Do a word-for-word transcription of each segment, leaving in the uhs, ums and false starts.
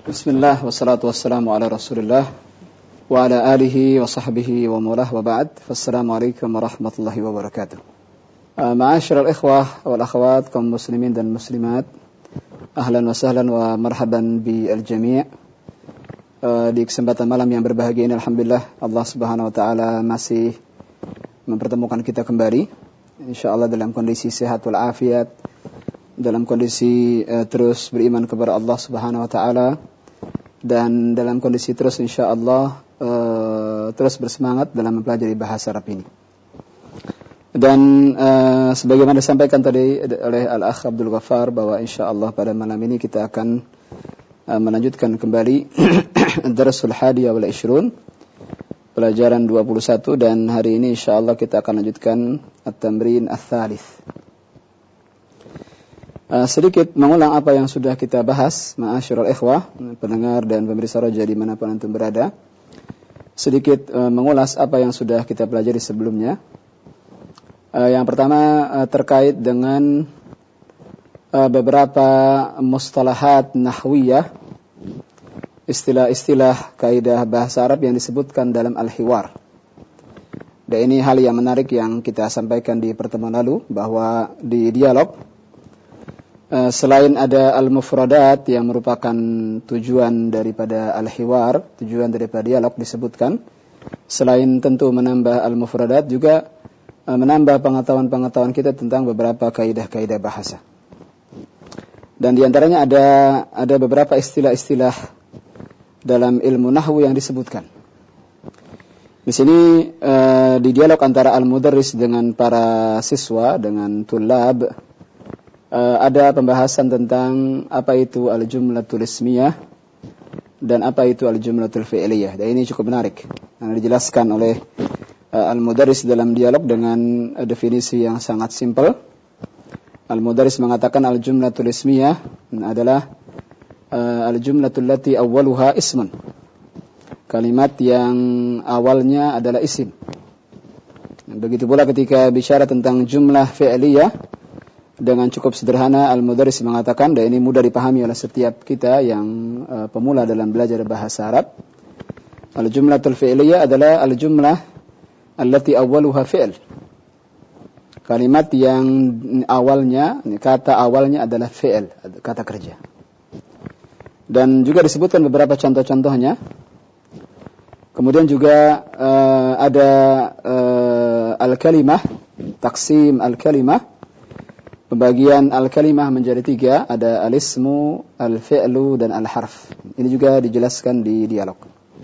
Bismillah wassalatu wassalamu ala Rasulillah wa ala alihi wa sahbihi wa mulah wa ba'd. Fassalamualaikum warahmatullahi wabarakatuh. Uh, Ma'asyiral ikhwah wal akhwat kaum muslimin dan muslimat, ahlan wa sahlan wa marhaban bi al-jami'. Uh, di kesempatan malam yang berbahagia ini alhamdulillah Allah Subhanahu wa taala masih mempertemukan kita kembali, insyaallah dalam kondisi sehat wal afiat, dalam kondisi uh, terus beriman kepada Allah Subhanahu wa taala, dan dalam kondisi terus insyaallah uh, terus bersemangat dalam mempelajari bahasa Arab ini. Dan uh, sebagaimana disampaikan tadi oleh Al-Akh Abdul Ghaffar bahwa insyaallah pada malam ini kita akan uh, melanjutkan kembali Darsul Hadiyah wal Ishrun, pelajaran dua puluh satu, dan hari ini insyaallah kita akan lanjutkan At-Tamrin Ats-Tsalits. Uh, sedikit mengulang apa yang sudah kita bahas, ma'asyiral ikhwah, pendengar dan pemirsa Raja dimanapun antum berada. Sedikit uh, mengulas apa yang sudah kita pelajari sebelumnya. Uh, yang pertama uh, terkait dengan uh, beberapa mustalahat nahwiyah, istilah-istilah kaidah bahasa Arab yang disebutkan dalam al-hiwar. Dan ini hal yang menarik yang kita sampaikan di pertemuan lalu, bahwa di dialog Uh, selain ada al-mufradat yang merupakan tujuan daripada al-hiwar, tujuan daripada dialog disebutkan, selain tentu menambah al-mufradat, juga uh, menambah pengetahuan-pengetahuan kita tentang beberapa kaidah-kaidah bahasa. Dan diantaranya ada ada beberapa istilah-istilah dalam ilmu nahwu yang disebutkan. Di sini uh, di dialog antara al-mudarris dengan para siswa, dengan tulab, Uh, ada pembahasan tentang apa itu al-jumlatul ismiyah dan apa itu al-jumlatul fi'liyah. Dan ini cukup menarik karena dijelaskan oleh uh, al-mudarris dalam dialog dengan uh, definisi yang sangat simpel. Al-mudarris mengatakan al-jumlatul ismiyah adalah uh, al-jumlatul lati awwaluha ismun, kalimat yang awalnya adalah isim. Begitu pula ketika bicara tentang jumlah fi'liyah, dengan cukup sederhana al-mudarris mengatakan, dan ini mudah dipahami oleh setiap kita yang uh, pemula dalam belajar bahasa Arab. Al-jumlatul fi'liyah adalah al-jumlah allati awwaluha fi'l, kalimat yang awalnya, kata awalnya adalah fi'l, kata kerja. Dan juga disebutkan beberapa contoh-contohnya. Kemudian juga uh, ada uh, al-kalimah, taksim al-kalimah, pembagian al-kalimah menjadi tiga, ada al-ismu, al-fi'lu, dan al-harf. Ini juga dijelaskan di dialog.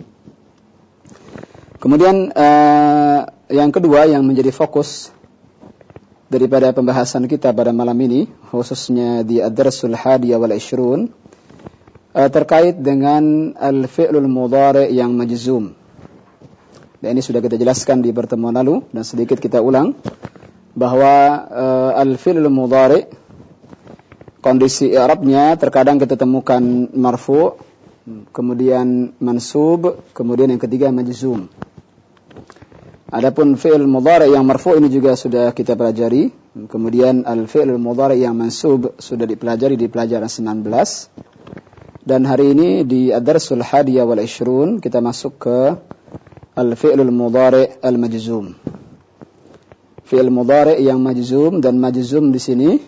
Kemudian uh, yang kedua yang menjadi fokus daripada pembahasan kita pada malam ini, khususnya di ad-darsul hadiyah wal ishrun, uh, terkait dengan al-fi'lul mudhari' yang majzum. Dan ini sudah kita jelaskan di pertemuan lalu, dan sedikit kita ulang, bahwa uh, al-fi'lul mudhari' kondisi i'rabnya terkadang kita temukan marfu', kemudian mansub, kemudian yang ketiga majzum. Adapun fi'il mudhari' yang marfu' ini juga sudah kita pelajari. Kemudian al-fi'lul mudhari' yang mansub sudah dipelajari di pelajaran sembilan belas. Dan hari ini di ad-darsul hadiyah wal ishrun kita masuk ke al-fi'lul mudhari' al-majzum. Fi'il mudhari' yang majzum, dan majzum di sini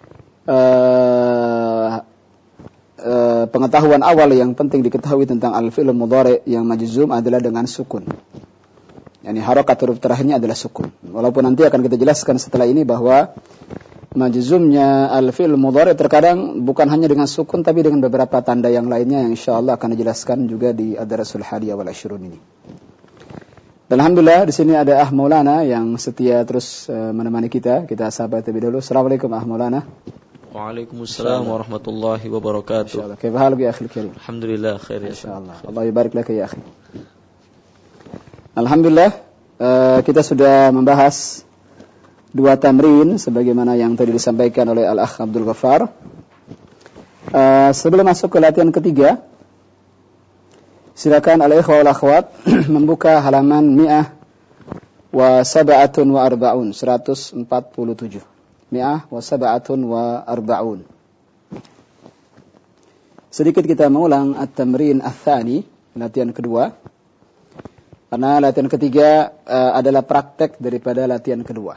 uh, uh, pengetahuan awal yang penting diketahui tentang al-fi'il mudhari' yang majzum adalah dengan sukun. Yani harakat huruf terakhirnya adalah sukun. Walaupun nanti akan kita jelaskan setelah ini bahwa majzumnya al-fi'il mudhari' terkadang bukan hanya dengan sukun, tapi dengan beberapa tanda yang lainnya yang insyaallah akan dijelaskan juga di ad-darsul hadiyah wal ishrun ini. Dan alhamdulillah di sini ada Ah Maulana yang setia terus uh, menemani kita. Kita sahabat terlebih dahulu. Assalamualaikum Ah Maulana. Waalaikumsalam warahmatullahi wabarakatuh. Insyaallah. Kaifa haluk ya akhi al-karim? Alhamdulillah khair ya. Insyaallah. Allah yubarik lak ya akhi. Alhamdulillah uh, kita sudah membahas dua tamrin sebagaimana yang tadi disampaikan oleh Al-Akh Abdul Ghaffar. Uh, sebelum masuk ke latihan ketiga, silakan al-ikhwa wal akhwat membuka halaman mi'ah wa sab'atun wa arba'un, seratus empat puluh tujuh. Mi'ah wa sab'atun wa arba'un. sedikit kita mengulang at-tamrin ats-tsani, latihan kedua. Karena latihan ketiga uh, adalah praktek daripada latihan kedua.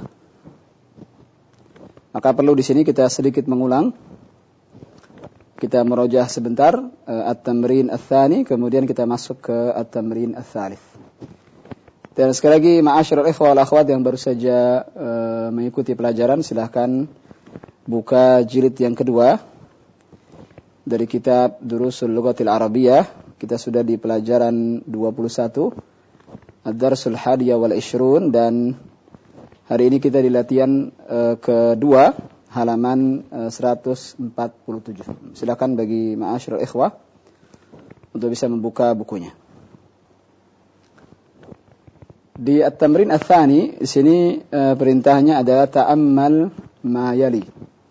Maka perlu di sini kita sedikit mengulang. Kita merojah sebentar uh, at-tamrin ats-tsani, kemudian kita masuk ke at-tamrin ats-tsalits. Dan sekali lagi, ma'asyiral ikhwah wal akhwat yang baru saja uh, mengikuti pelajaran, silahkan buka jilid yang kedua dari kitab Durusul Lughatil Arabiyyah. Kita sudah di pelajaran dua puluh satu, Ad-Darsul Hadiyah wal Ishrun, dan hari ini kita di latihan uh, kedua, halaman uh, seratus empat puluh tujuh. Silakan bagi ma'asyiral ikhwah untuk bisa membuka bukunya. Di at-tamrin ats-tsani, di sini uh, perintahnya adalah ta'ammal ma yali.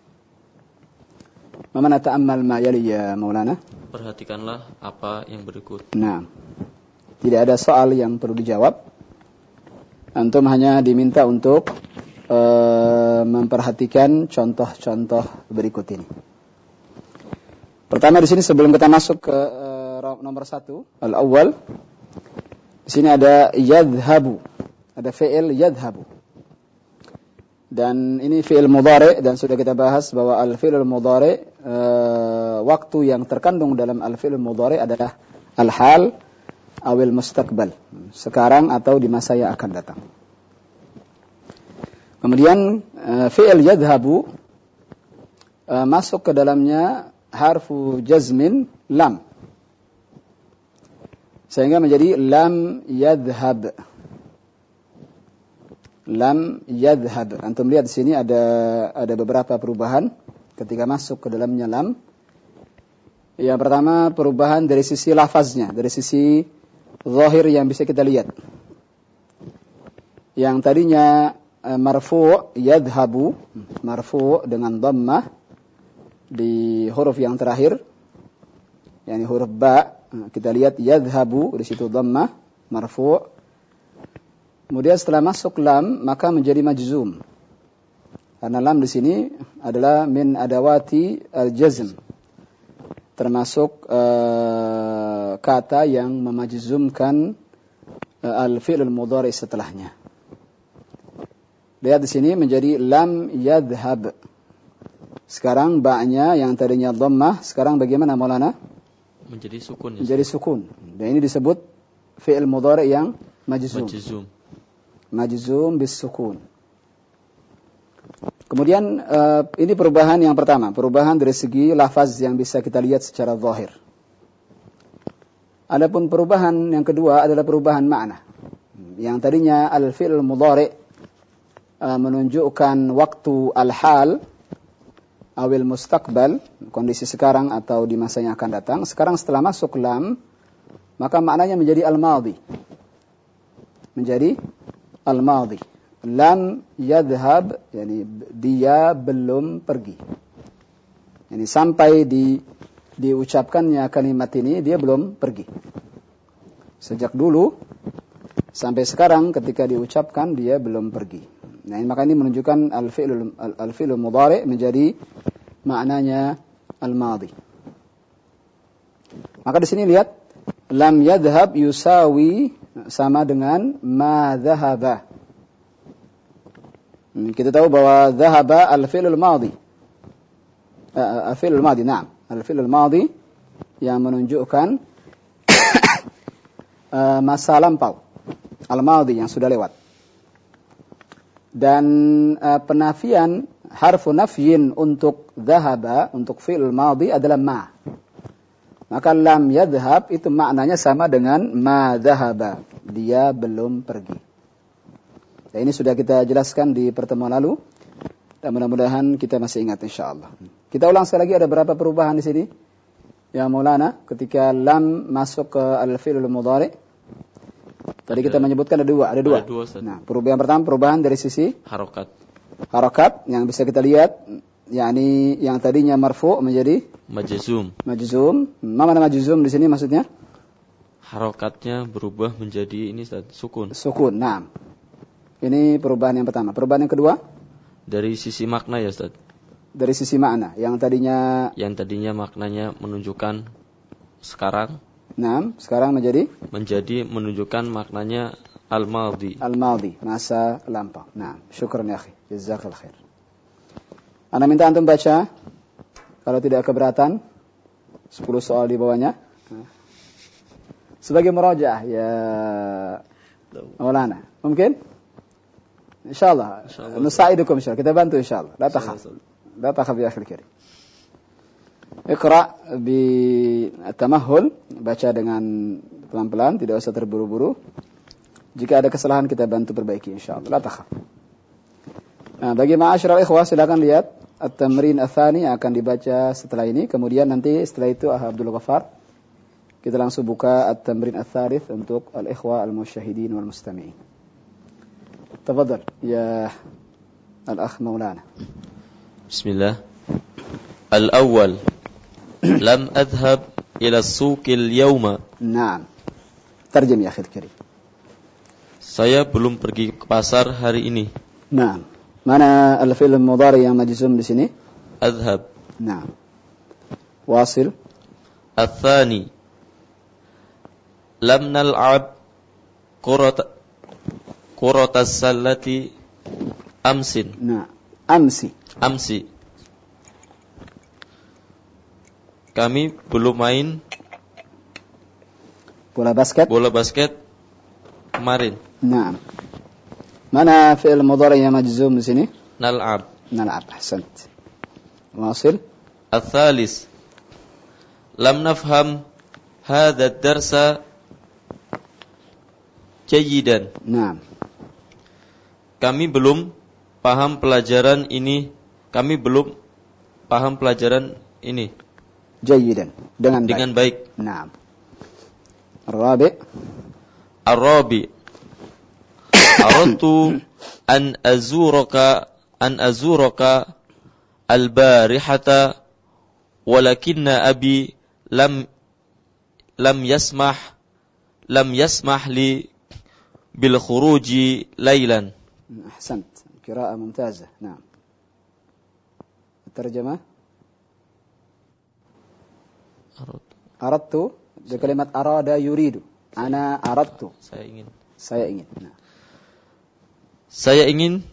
Ma mana ta'ammal ma yali ya Maulana? Perhatikanlah apa yang berikut. Nah, tidak ada soal yang perlu dijawab. Antum hanya diminta untuk uh, memperhatikan contoh-contoh berikut ini. Pertama di sini sebelum kita masuk ke uh, nomor satu, al-awwal. Di sini ada yadhhabu. Ada fi'il yadhhabu. Dan ini fi'il mudhari, dan sudah kita bahas bahwa al-fi'il mudhari uh, waktu yang terkandung dalam al-fi'il mudhari adalah al-hal awil mustaqbal, sekarang atau di masa yang akan datang. Kemudian uh, fi'il yadhhabu uh, masuk ke dalamnya harfu jazmin lam, sehingga menjadi lam yadhhab. Lam yadhhab. Antum lihat di sini ada ada beberapa perubahan ketika masuk ke dalamnya lam. Yang pertama, perubahan dari sisi lafaznya, dari sisi zahir yang bisa kita lihat. Yang tadinya uh, marfu' yadhhabu, marfu' dengan dhammah di huruf yang terakhir, yakni huruf ba. Kita lihat yadhhabu, di situ dhammah, marfu'. Kemudian setelah masuk lam, maka menjadi majzum. Karena lam di sini adalah min adawati al-jazm, termasuk uh, kata yang memajzumkan uh, al-fi'l al-mudhari setelahnya. Lihat di sini menjadi lam yadhhab. Sekarang ba'nya yang tadinya dhammah, sekarang bagaimana Maulana? Menjadi sukun. Ya, menjadi sukun. Dan ini disebut fi'il mudhari yang majzum. Majzum. Majzum bis sukun. Kemudian uh, ini perubahan yang pertama, perubahan dari segi lafaz yang bisa kita lihat secara zahir. Adapun perubahan yang kedua adalah perubahan makna. Yang tadinya al-fi'il mudhari uh, menunjukkan waktu al-hal awil mustaqbal, kondisi sekarang atau di masa yang akan datang. Sekarang setelah masuk lam, maka maknanya menjadi al-madhi. Menjadi al-madhi. Lam yadhhab, yani dia belum pergi. Yani sampai di diucapkannya kalimat ini dia belum pergi. Sejak dulu sampai sekarang ketika diucapkan dia belum pergi. Nah, maka ini menunjukkan al-fi'lul al-fi'lul mudhari menjadi maknanya al-madhi. Maka di sini lihat lam yadhhab yusawi sama dengan ma dhahaba. Kita tahu bahwa dhahaba al-fi'lul madhi. Uh, al-fi'lul madhi, na'am. Al-fi'lul madhi yang menunjukkan uh, masa lampau. Al-madhi yang sudah lewat. Dan uh, penafian harfu nafyin untuk dhahaba, untuk fi'l madhi adalah ma. Maka lam yadhhab itu maknanya sama dengan ma dhahaba. Dia belum pergi. Nah, ini sudah kita jelaskan di pertemuan lalu. Dan mudah-mudahan kita masih ingat insyaAllah. Kita ulang sekali lagi, ada berapa perubahan di sini? Ya Maulana, ketika lam masuk ke al-fi'lul mudhari. Tadi kita menyebutkan ada dua, ada dua. Ada dua nah, perubahan pertama, perubahan dari sisi harokat. Harokat yang bisa kita lihat, yakni yang tadinya marfu menjadi majzum. Majzum. Mana majzum di sini maksudnya? Harokatnya berubah menjadi ini Ustaz, sukun. Sukun. Nah, ini perubahan yang pertama. Perubahan yang kedua? Dari sisi makna ya Ustaz. Dari sisi makna, yang tadinya yang tadinya maknanya menunjukkan sekarang, nah, sekarang menjadi menjadi menunjukkan maknanya al-madhi. Al-madhi, masa lampau. Nah, syukran ya akhi. Jazakallahu khair. Ana minta antum baca, kalau tidak keberatan, sepuluh soal di bawahnya. Sebagai murajaah ya Maulana. Mungkin? Insyaallah. Nusaidukum insyaallah. Kita bantu insyaallah. La takhaf. La takhaf ya akhil kirim. Iqra bi tamahul, baca dengan pelan-pelan, tidak usah terburu-buru. Jika ada kesalahan kita bantu perbaiki insyaallah. La takhaf. Nah, bagi ma'asyiral ikhwah silakan lihat at-tamrin ats-tsani yang akan dibaca setelah ini. Kemudian nanti setelah itu ah Abdul Ghaffar kita langsung buka at-tamrin ats-tsalits untuk al-ikhwah al-musyahidin wal mustami'in. Tafadhal ya al-akh Maulana. Bismillah. Al-awwal. Lam adhhab ila as-suq al-yawma. Naam. Tarjim ya akhil kirim. Saya belum pergi ke pasar hari ini. Naam. Mana al-fi'l mudhari yang majzum di sini? Adhhab. Naam. Wasil. Ats-tsani. Lam nal'ab qurat quratas sallati amsin. Naam. Amsi. Amsi. Kami belum main bola basket. Bola basket kemarin. Naam. Mana fi'il mudhari yang majzum di sini? Nal'ab. Nal'ab. Ahsant. Wasil. Ats-tsalis. Lam nafham hadha ad-darsa jayyidan. Naam. Kami belum paham pelajaran ini. Kami belum paham pelajaran ini. Jayyidan. Dengan baik. Dengan baik. Naam. Ar-rabi. Ar-rabi. Aradtu an azuraka an azuraka al-barihata walakinna abi lam lam yasmah lam yasmah li bil khuruji laylan. Ahsant. Qira'ah mumtazah. Naam. Terjemah? Aradtu di kalimat arada yuridu. Ana aradtu. Saya ingin. Saya ingin. Nah. Saya ingin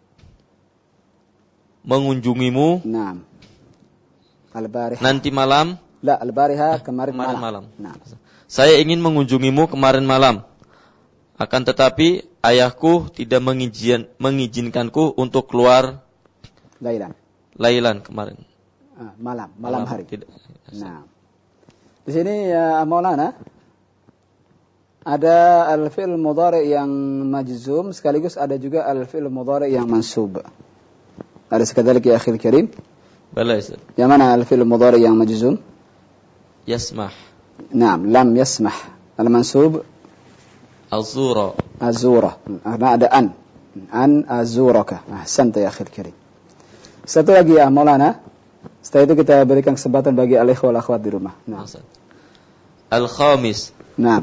mengunjungimu. Naam. Al-bariha. Nanti malam. La, al-bariha kemarin, kemarin malam. malam. Naam. Saya ingin mengunjungimu kemarin malam. Akan tetapi ayahku tidak mengizin, mengizinkanku untuk keluar Lailan. Lailan kemarin. Ah, malam, malam, malam hari. Tidak. Nah. Di sini ya Maulana ada al-fi'l mudhari yang majzum sekaligus ada juga al-fi'l mudhari yang mansub. Ada sekadalik ya akhil karim? Bala Ustaz. Yang mana al-fi'l mudhari yang majzum? Yasmah. Naam, lam yasmah. Al-mansub azura. Azura. Karena ada an. An azuraka. Ahsanta ya akhil karim. Satu lagi ya Maulana. Setelah itu kita berikan kesempatan bagi al-ikhwah wal akhwat di rumah. Nah. Al-khamis. Naam.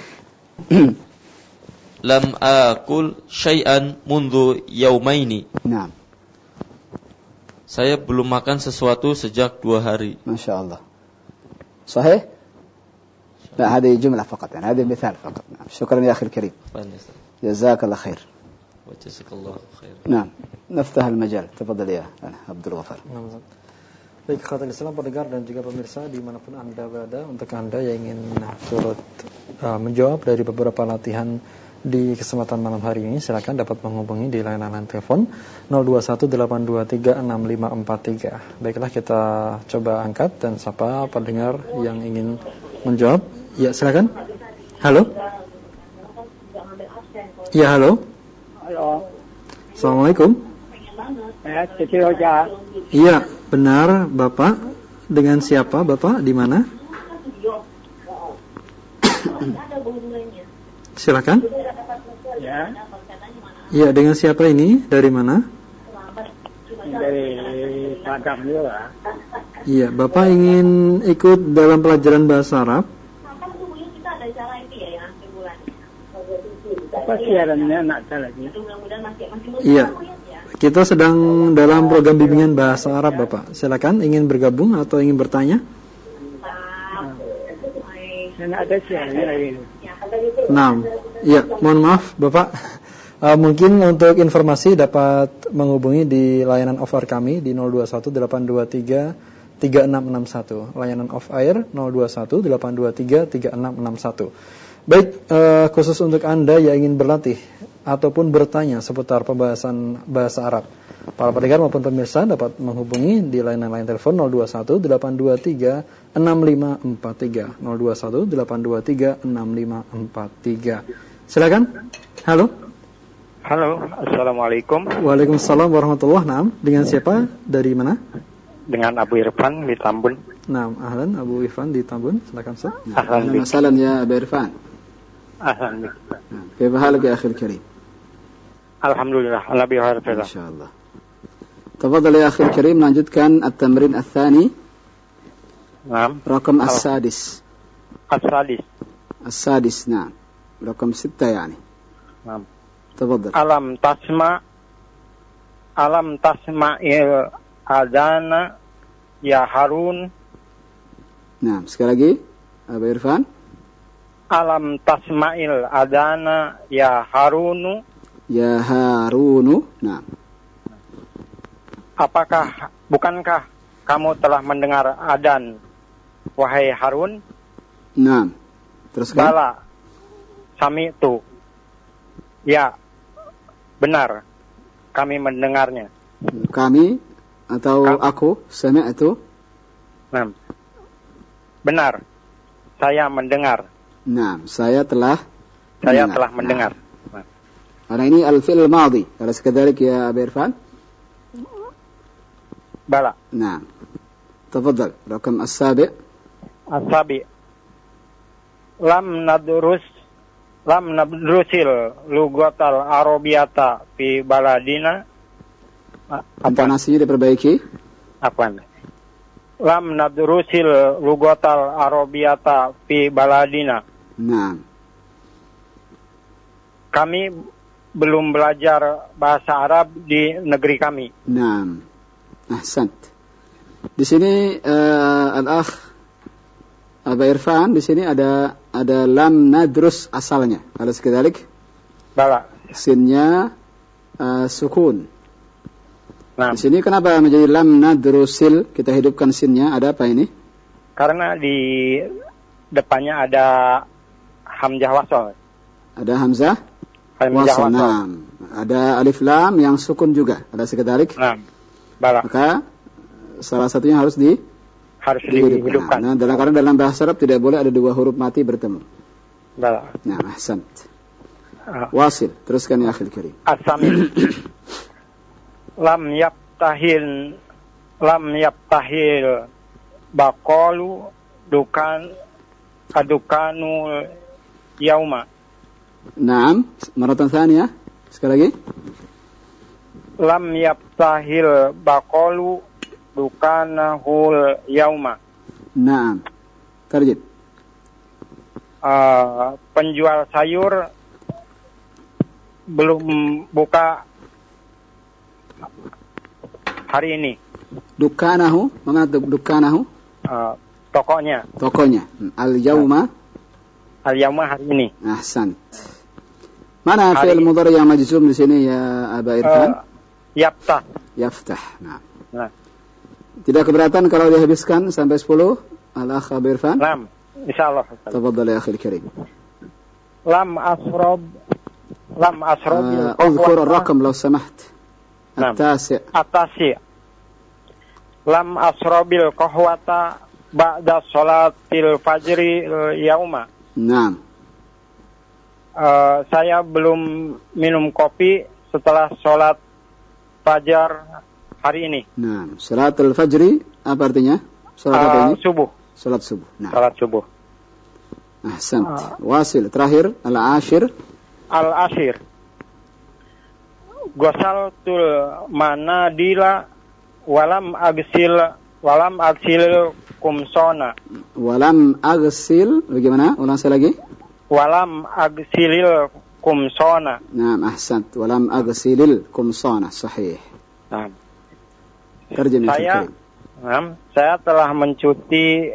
Lam akul syai'an mundu yaumaini. Naam. Saya belum makan sesuatu sejak dua hari. Masya Allah. Sahih? لا هذه جملة فقط يعني هذه مثال فقط. نعم. شكرا يا أخي الكريم. جزاك الله خير. وجزاك الله خير. نعم. نفتح المجال. تفضل يا عبد الغفار. Baik, khawatir Islam pendengar dan juga pemirsa dimanapun Anda berada, untuk Anda yang ingin turut uh, menjawab dari beberapa latihan di kesempatan malam hari ini, silakan dapat menghubungi di layanan telepon nol dua satu delapan dua tiga enam lima empat tiga. Baiklah, kita coba angkat dan sapa pendengar yang ingin menjawab. Ya, silakan. Halo. Ya, halo. Halo. Assalamualaikum. Ya, Cici Roja. Iya, benar, Bapak. Dengan siapa, Bapak? Di mana? Silakan. Ya. Iya, dengan siapa ini? Dari mana? Dari Padang juga. Iya, Bapak ingin ikut dalam pelajaran bahasa Arab? Apa siarannya nak lagi? Iya. Kita sedang dalam program bimbingan bahasa Arab, Bapak. Silakan, ingin bergabung atau ingin bertanya? Nah, ya, mohon maaf, Bapak. Uh, mungkin untuk informasi dapat menghubungi di layanan off-air kami di nol dua satu delapan dua tiga tiga enam enam satu. Layanan off-air nol dua satu delapan dua tiga tiga enam enam satu. Baik, uh, khusus untuk Anda yang ingin berlatih ataupun bertanya seputar pembahasan bahasa Arab, para pendengar maupun pemirsa dapat menghubungi di layanan-layanan telepon nol dua satu delapan dua tiga enam lima empat tiga nol dua satu delapan dua tiga enam lima empat tiga. Silakan. Halo. Halo, assalamualaikum. Waalaikumsalam warahmatullahi wabarakatuh. Dengan siapa? Dari mana? Dengan Abu Irfan di Tambun. Naam, ahlan Abu Irfan di Tambun. Silakan, Ustaz. Ahlan wa sahlan ya Abu Irfan. Ahlan. Kaifa halak ya akhi al-karim? Alhamdulillah, ala bi khair. Insyaallah. Tafadhal ya akhi al-karim, lanjutkan at-tamrin ats-tsani. Naam. Rakam as-sadis. As-sadis. As-sadis, naam. Rakam sita yani. Naam. Tafadhal. Alam tasma Alam tasma'il adana ya Harun. Nah, sekali lagi Abu Irfan. Alam tasma'il adana ya Harunu. Ya Harunu. Nah. Apakah bukankah kamu telah mendengar adan wahai Harun? Nah. Teruskan. Bala. Sami'tu. Ya. Benar, kami mendengarnya. Kami atau Kam- aku, sami'tu. Nah, benar, saya mendengar. Nah, saya telah. Saya mendengar. telah mendengar. Nah. Karena ini al-fi'l al-madhi. Alas kadzalik ya Abu Irfan? Bala. Nah. Tafadhal, rakam as-sabi'. As-sabi'. Lam nadrus Lam nadrusil lugatal arabiyata fi baladina. Intonasinya diperbaiki. Apaan? Lam nadrusil lugatal arabiyata fi baladina. Nah. Kami belum belajar bahasa Arab di negeri kami. Nah. Ahsant. Di sini uh, al-akh Abu Irfan, di sini ada ada lam nadrus asalnya. Alas kadzalik? Bala. Sinnya uh, sukun. Nah. Di sini kenapa menjadi lam nadrusil? Kita hidupkan sinnya. Ada apa ini? Karena di depannya ada hamzah wasal. Ada hamzah Hamzah wasal. wasal. Nah. Ada alif lam yang sukun juga. Alas kadzalik? Nah. Bala. Maka salah satunya harus di harus dihidupkan. Nah, dalam karena dalam bahasa Arab tidak boleh ada dua huruf mati bertemu. Bala. Nah, ahsant. Uh, Wasil, teruskan ya akhil karim. As-sami. Lam yaptahil lam yaptahil baqalu dukan adukanu yauma. Naam, maratan tsaniyah. Sekali lagi. Lam yaptahil baqalu dukanahul yauma. Naam. Tarjid. Uh, penjual sayur belum buka hari ini. Dukanahu, mana dukanahu? Uh, tokonya. Tokonya. Al-yauma. Al-yauma hari ini. Ahsan. Mana fi'il mudhari yang majzum di sini ya Aba Irfan? Uh, yaftah. Yaftah. Nah. Nah. Tidak keberatan kalau dihabiskan sampai sepuluh? Al-akh Aba Irfan? Lam. Insyaallah. Tafadhal ya akhil karim. Lam asrob lam asrob uh, اذكر الرقم لو سمحت. التاسع. Atasi. Lam asrobil qahwata ba'da sholatil fajri yauma. Naam. Uh, saya belum minum kopi setelah sholat fajar hari ini. Naam. Sholatul fajri apa artinya? Sholat apa ini? Uh, subuh. Sholat subuh. Nah. Sholat subuh. Ahsant. Uh, Wasil. Terakhir. Al-ashir. Al-ashir. Gosaltul manadila walam agsil walam agsil kumsona. Walam agsil. Bagaimana? Ulang saya lagi. Walam agsilil kumsona. نعم أحسنت ولم أغسل القمصان صحيح. Nah, ترجم يا saya, أخي. nah, saya telah mencuci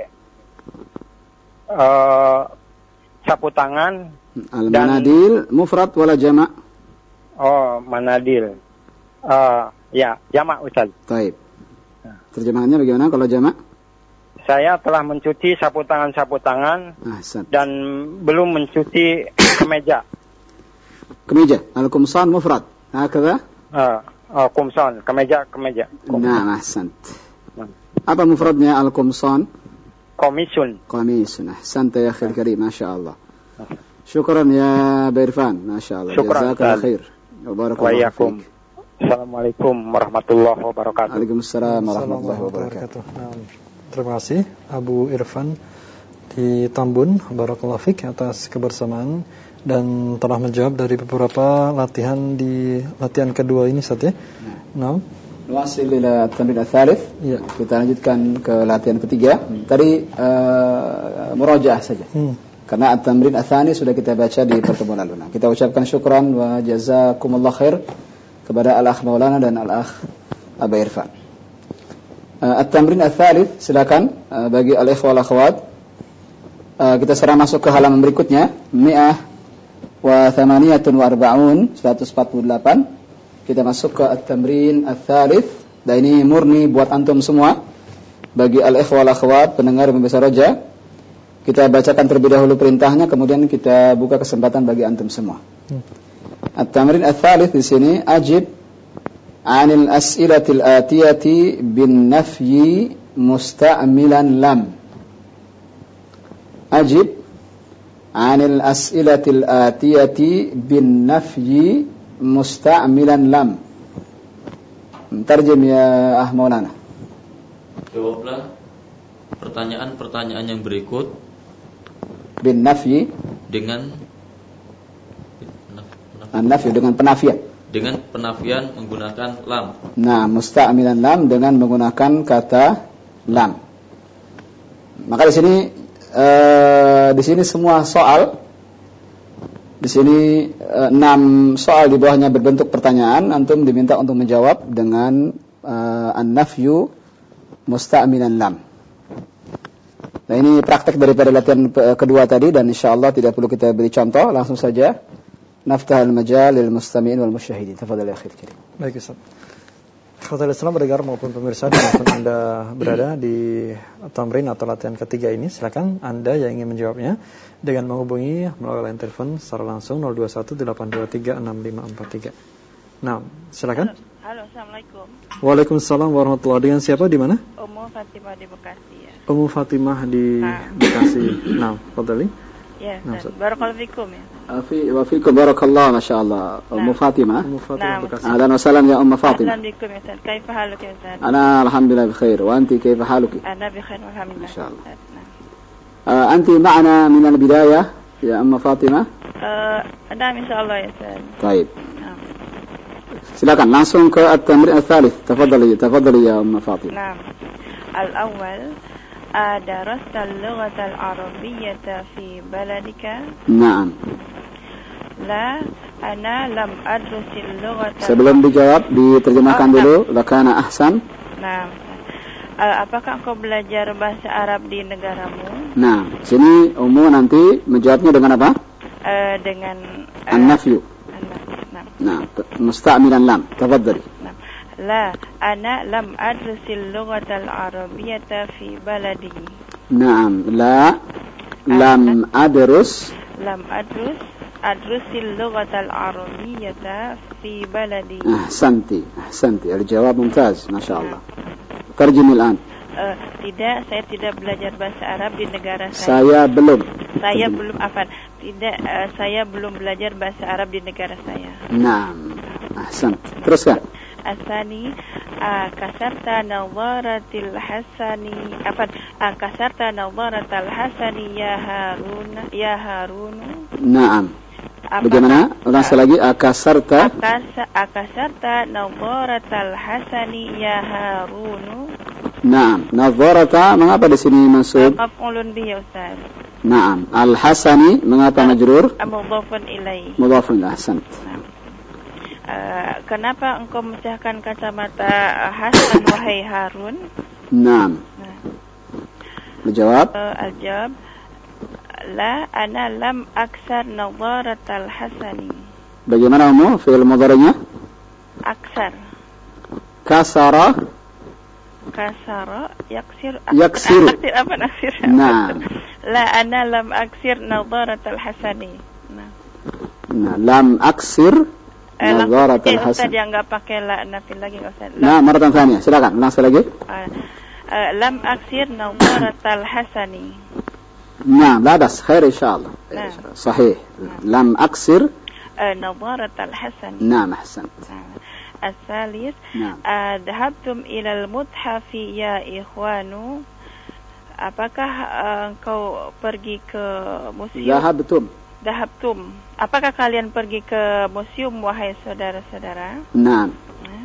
uh, sapu tangan. المناديل مفرد ولا جمع؟ Oh, manadil. Uh, ya, jamak Ustaz. طيب. Terjemahannya bagaimana kalau jamak? Saya telah mencuci sapu tangan-sapu tangan أحسنت. dan belum mencuci kemeja. kemeja. Al-qumsan mufrad. هكذا؟ Uh, uh, kumson, kemeja, kemeja. نعم أحسنت. apa mufradnya al-qumsan? Komisun. قميص. أحسنت يا أخي الكريم ما شاء الله. شكرا يا بيرفان ما شاء الله. شكرا. جزاك الله خير. وبارك الله فيك. Assalamualaikum warahmatullahi wabarakatuh. Waalaikumsalam warahmatullahi wabarakatuh. Nah, terima kasih Abu Irfan di Tambun, barakallahu fik atas kebersamaan dan telah menjawab dari beberapa latihan di latihan kedua ini Ustaz ya. Nah, Nuwasil ila at-tamrin ats-tsalits. ya. Kita lanjutkan ke latihan ketiga. Tadi uh, murajaah saja. Hmm. Karena at-tamrin ats-tsani sudah kita baca di pertemuan lalu. Nah, kita ucapkan syukran wa jazakumullah khair kepada Al-Akh Maulana dan Al-Akh Aba Irfan. Uh, At-tamrin ats-tsalits, silakan uh, bagi al-ikhwah wal-akhwat. Uh, kita serah masuk ke halaman berikutnya, mi'ah wa thamaniyatun wa arba'un, seratus empat puluh delapan. Kita masuk ke at-tamrin ats-tsalits. Dan ini murni buat antum semua. Bagi al-ikhwah wal-akhwat, pendengar pemirsa Roja. Kita bacakan terlebih dahulu perintahnya, kemudian kita buka kesempatan bagi antum semua. Hmm. At-tamrin ats-tsalits di sini, ajib 'anil as'ilatil atiyati bin nafyi musta'milan lam. Ajib 'anil as'ilatil atiyati bin nafyi musta'milan lam. Terjem ya Ah Maulana. Jawablah pertanyaan-pertanyaan yang berikut bin nafyi dengan An-nafyu dengan penafian. Dengan penafian menggunakan lam. Nah, musta'milan lam dengan menggunakan kata lam. Maka di sini uh, di sini semua soal di sini uh, enam soal di bawahnya berbentuk pertanyaan, antum diminta untuk menjawab dengan uh, an-nafyu musta'milan lam. Nah, ini praktek daripada latihan kedua tadi dan insyaallah tidak perlu kita beri contoh, langsung saja naftah al-majal lil mustami'in wal musyahidin. Tafadhal ya akhir kirim. Baik Ustaz. Ikhwatul Islam pendengar maupun pemirsa dimanapun Anda berada di tamrin atau latihan ketiga ini, silakan Anda yang ingin menjawabnya dengan menghubungi melalui line telepon secara langsung nol dua satu delapan dua tiga enam lima empat tiga. Nah, silakan. Halo, halo, Assalamualaikum. Waalaikumsalam warahmatullahi wabarakatuh. Dengan siapa di mana? Ummu Fatimah di Bekasi ya. Ummu Fatimah di nah. Bekasi. Nah, fadhali. Ya, barakallahu fikum ya. Fi wa fikum barakallahu masyaallah. Ummu Fatimah. Ummu Fatimah Bekasi. Ahlan wa sahlan ya Ummu Fatimah. Ahlan bikum ya Ustaz. Kaifa haluki ya Ustaz? Ana alhamdulillah bikhair. Wa anti kaifa haluki? Ana bikhair walhamdulillah. Masyaallah. Anti ma'ana min al-bidayah ya Ummu Fatimah? Eh, ada insyaallah ya Ustaz. Baik. Silakan langsung ke at-tamrin ats-tsalits. Tafadhali, tafadhali ya Ummu Fatimah. Naam. Al-awwal أدرست اللغة العربية في بلدك؟ نعم. لا أنا لم أدرس اللغة. Sebelum dijawab diterjemahkan oh, dulu. Lakana ahsan. Nah, uh, apakah engkau belajar bahasa Arab di negaramu? Nah, sini Ummu nanti menjawabnya dengan apa? Uh, dengan uh, an-nafyu. Nah, nah musta'milan lam. Tafadhali. لا أنا لم أدرس اللغة العربية في بلدي. نعم لا لم أدرس لم أدرس أدرس اللغة العربية في بلدي. أحسنتي أحسنتي الجواب ممتاز ما شاء الله. ترجمي الآن. Uh, tidak, saya tidak belajar bahasa Arab di negara saya. Saya belum. Saya belum apa? Tidak, uh, saya belum belajar bahasa Arab di negara saya. Naam. Ahsan. Teruskan. Asani kasarta nawaratil hasani apa kasarta nawaratil hasani ya Harun ya Harun. Naam. Bagaimana? Ulang sekali lagi. Akasarta Akasa, akasarta nawaratil hasani ya Harun. Naam. Nazarata mengapa di sini mansub? Maf'ulun bihi Ustaz. Naam. Al-Hasani mengapa majrur? Mudhafun ilaih. Mudhafun ilaih. Ahsant. Uh, kenapa engkau memecahkan kacamata Hasan wahai Harun? Naam. Nah. Menjawab? Uh, Al-jawab la ana lam aksar nadharatal Hasani. Bagaimana Umu fi'il mudhari'nya? Aksar. Kasara. Kasara yaksir. Yaksiru. Aksir apa naksir? Nah. La ana lam aksir nadharatal Hasani. Nah. Nah, lam aksir Eh, nadharatal eh, Hasan. Ustaz yang enggak pakai la nafil lagi enggak usah. Nah, maratan tsaniyah. Silakan, ulang sekali lagi. Uh, uh, lam aksir nadharatal Hasani. Nah, la bas, khair insyaallah. Nah. Sahih. Lam aksir Uh, nadharatal Hasani. Naam, ahsant. As-salis, Naam. adhabtum ilal muthafi ya ikhwanu. Apakah uh, engkau pergi ke museum? Dhahabtum. Dhahabtum. Apakah kalian pergi ke museum wahai saudara-saudara? Naam.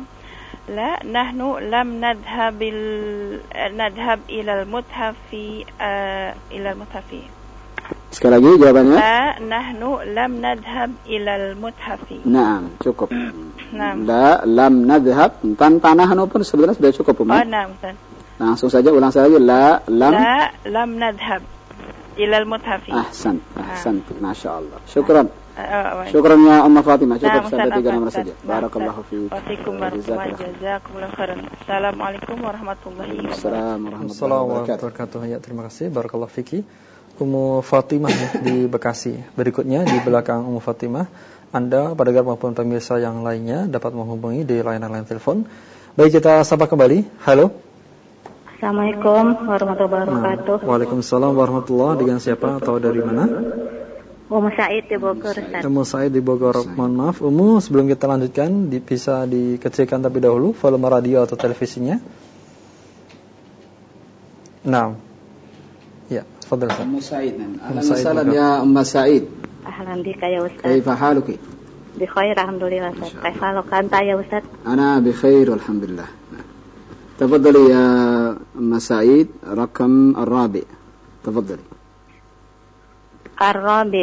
La nahnu lam nadhabil nadhab ilal muthafi uh, ilal muthafi. Sekali lagi jawabannya. La nahnu lam nadhab ilal muthafi. Naam, cukup. Naam. La lam nadhhab, tanpa nahnu pun sebenarnya sudah cukup, Umar. Oh, naam, Ustaz. Langsung saja ulang sekali lagi. La lam La lam nadhab ilal muthafi. Ahsan, ahsan. Masyaallah. Syukran. Uh, uh, Syukran ya Umma Fatimah. Cukup Nah, sampai Ustaz, tiga Ustaz, nomor Ustaz. saja. Nah, Barakallahu Ustaz. fiik. Waalaikumsalam warahmatullahi wabarakatuh. Assalamualaikum warahmatullahi wabarakatuh. Assalamualaikum warahmatullahi Assalamualaikum wabarakatuh. warahmatullahi wabarakatuh. Ya, terima kasih. Barakallahu fiki. Ummu Fatimah ya, di Bekasi. Berikutnya di belakang Ummu Fatimah, Anda pada maupun pemirsa yang lainnya dapat menghubungi di layanan lain telepon. Baik, kita sapa kembali. Halo. Assalamualaikum warahmatullahi wabarakatuh. Nah, waalaikumsalam warahmatullahi. Dengan siapa atau dari mana? Ummu Said di Bogor, Ustaz. Ummu Said di Bogor. Mohon maaf, Ummu, sebelum kita lanjutkan, di, bisa dikecilkan terlebih dahulu volume radio atau televisinya. Nah, ya, fadhil. Ummu Said. Ahlan Said wa sahlan juga. ya Umma Said. Ahlan bika ya Ustaz. Kaifa haluki? Bi khair alhamdulillah Ustaz. Kaifa haluka anta ya Ustaz? أنا بخير والحمد لله. تفضلي يا أم سعيد رقم الرابع. تفضلي. Ar-Rabi.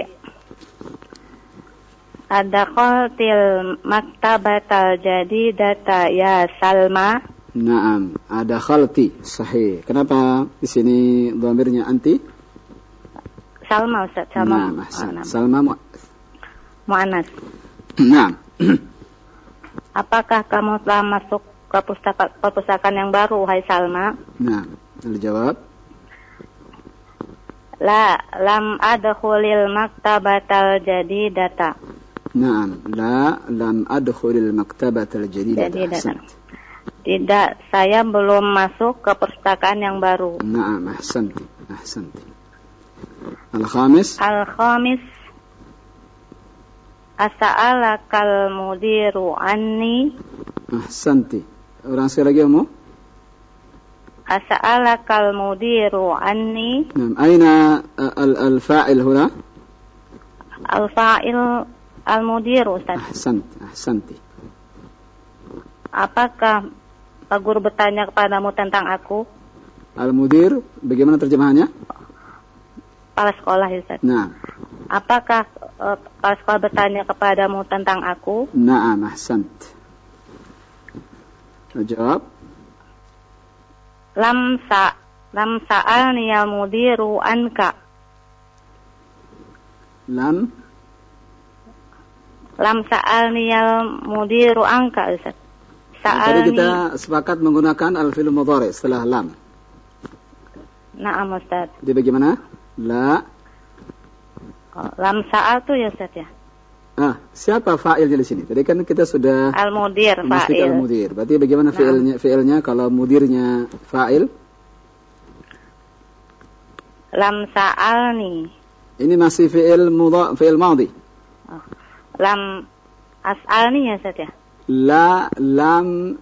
Adakhaltil maktabatal jadidata ya Salma. نعم. أدخلتي. صحيح. Kenapa di sini dhamirnya anti? Salma Ustaz, Salma. نعم أحسن. Salma mu'annas. Mu'annas. نعم. Apakah kamu telah masuk ke pustaka, perpustakaan yang baru, wahai Salma? نعم. الجواب. La lam adkhulil maktabatal jadidata. نعم. لا لم أدخل المكتبة الجديدة. Jadidata. أحسنت. Tidak, saya belum masuk ke perpustakaan yang baru. نعم أحسنت. أحسنت. الخامس. Al-khamis. As'alakal mudiru anni. أحسنت. Ulang sekali lagi Ummu. As'alakal mudiru anni. نعم. أين الفاعل هنا؟ Al-fa'il al-mudiru, Ustaz. أحسنت. أحسنت. Apakah Pak Guru bertanya kepadamu tentang aku? Al-mudir, bagaimana terjemahannya? Kepala sekolah, Ustaz. Naam. Apakah uh, kepala sekolah bertanya kepadamu tentang aku? Naam, ahsant. Jawab. Lam sa lam sa'alni al-mudiru anka. Lam Lam sa'alni al-mudiru anka, Ustaz. Tadi Sa'alni. kita sepakat menggunakan al-fi'l mudhari setelah lam. Na'am, Ustaz. Jadi bagaimana? La. Oh, lam sa'al tuh ya, Ustaz ya. Ah, siapa fa'ilnya di sini? Tadi kan kita sudah Al-mudir, memastikan fa'il. al-mudir. Berarti bagaimana Nah. fi'ilnya? Fi'ilnya kalau mudirnya fa'il? Lam sa'alni. Ini masih fi'il mudha, fi'il madhi. Oh. Lam as'alni ya, Ustaz ya. La lam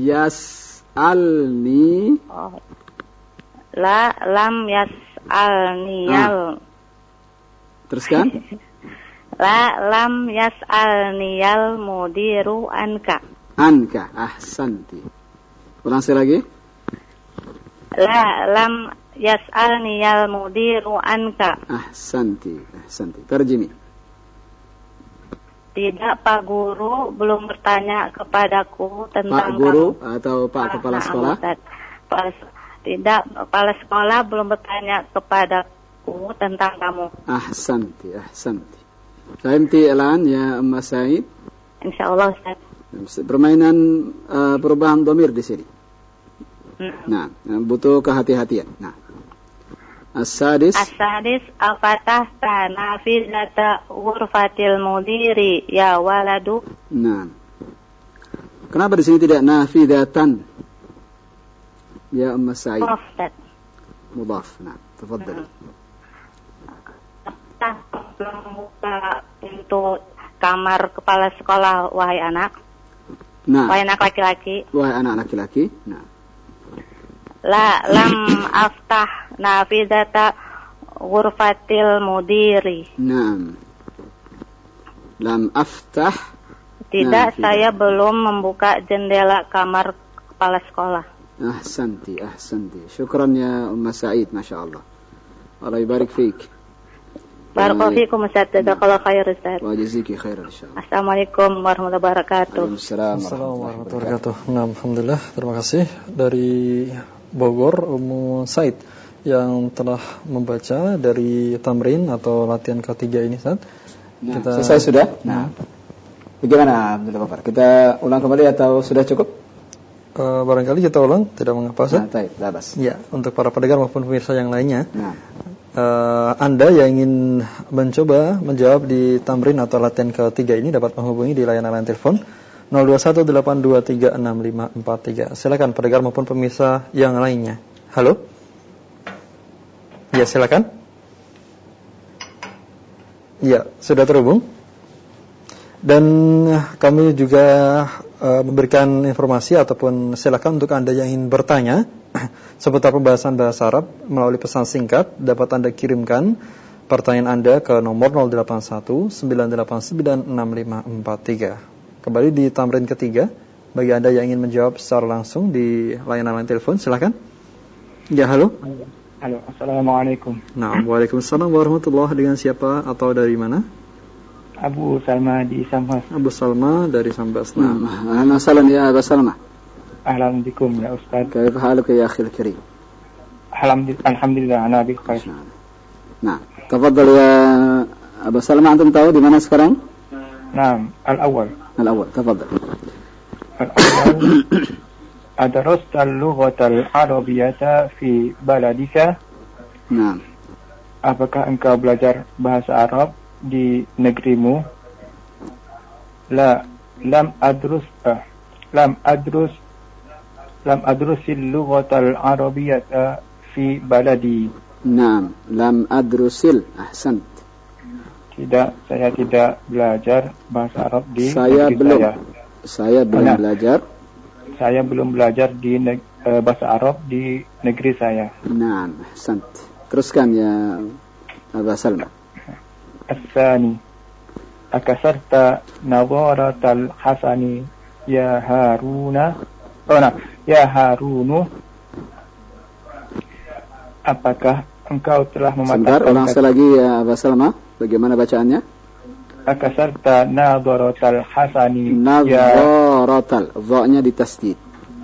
yas'alni. Oh. La lam yas'alni Ah. yal. Teruskan. La lam yas'alni yal mudiru anka. Anka, ahsanti. Ulang sekali lagi. La lam yas'alni al-mudiru anka. Ahsanti, ahsanti. Terjemi. Tidak, Pak Guru belum bertanya kepadaku tentang Pak Guru kamu. atau Pak Kepala Nah, Sekolah? Ustaz. Pak- Tidak, Kepala Sekolah belum bertanya kepadaku tentang kamu. Ahsanti, ahsanti. Fahimti الآن ya Amma Said? Insyaallah, Ustaz. Permainan uh, perubahan domir di sini. Hmm. Nah, butuh kehati-hatian. Nah, as-sadis. As-sadis afatah nafizata ghurfatil mudiri ya waladu. Nah, kenapa di sini tidak nafidatan? Ya Amma Said. Ustaz. Mudhaf. Nah, tafadhali. Apakah membuka pintu kamar kepala sekolah wahai anak? Nah, Wahai anak laki-laki. wahai anak laki-laki. Nah, La lam aftah nafidata ghurfatil mudiri. Naam. Lam aftah. Tidak, Nafidah. saya belum membuka jendela kamar kepala sekolah. Ahsanti, ahsanti. Syukran ya Umma Said, Masya Allah. Allah ibarik fiik. Barakallahu fiikum Ustaz, jazakallahu khair Ustaz. Wa jaziki khairan insyaallah. Assalamualaikum warahmatullahi wabarakatuh. Waalaikumsalam Assalamualaikum warahmatullahi wabarakatuh. Nah, alhamdulillah, terima kasih dari Bogor Ummu Said yang telah membaca dari tamrin atau latihan ketiga ini, Ustaz. Nah, Kita selesai sudah? Nah. Bagaimana Abdul Ghaffar? Kita ulang kembali atau sudah cukup? uh, barangkali kita ulang, tidak mengapa, Ustaz. Nah, baik, labas. Ya, untuk para pendengar maupun pemirsa yang lainnya. Nah. Uh, anda yang ingin mencoba menjawab di tamrin atau latihan ketiga ini dapat menghubungi di layanan line telepon nol dua satu delapan dua tiga enam lima empat tiga. Silakan pendengar maupun pemirsa yang lainnya. Halo? Ya, silakan. Ya, sudah terhubung. Dan kami juga uh, memberikan informasi ataupun silakan untuk Anda yang ingin bertanya seputar pembahasan bahasa Arab melalui pesan singkat, dapat Anda kirimkan pertanyaan Anda ke nomor nol delapan satu sembilan delapan sembilan enam lima empat tiga. Kembali di tamrin ketiga, bagi Anda yang ingin menjawab secara langsung di layanan line telepon, silakan. Ya, halo. Halo, assalamualaikum. Nah, waalaikumsalam warahmatullahi. Dengan siapa atau dari mana? Abu Salma di Sambas. Abu Salma dari Sambas. Nah, ahlan salam ya Abu Salma. Ahlan bikum ya Ustaz. كيف حالك يا أخي الكريم؟ Alhamdulillah, ana bi khair. Nah, tafadhal ya Abu Salma, antum tahu di mana sekarang? Naam, al-awwal. Al-awwal, tafadhal. Al-awwal adrasta al-lughata al-arabiyyata fi baladika? Nah. Apakah engkau belajar bahasa Arab di negerimu? La, lam adrus, ah, lam adrus, lam adrusil lughatal arabiyyata fi baladi. Naam, lam adrusil. Ahsant. Tidak, saya tidak belajar bahasa Arab di saya negeri belum. saya. Saya belum Benar. belajar. Saya belum belajar di neg- uh, bahasa Arab di negeri saya. Naam, ahsant. Teruskan ya Abu Salma. As-sani akasarta nawaratal hasani ya Haruna. Oh, nah, ya Harunu, apakah engkau telah Sebentar, mematahkan ulang sekali lagi ya Abu Salma. Bagaimana bacaannya? akasarta nawaratal hasani ya Nadharatal. Dha-nya ditasdid.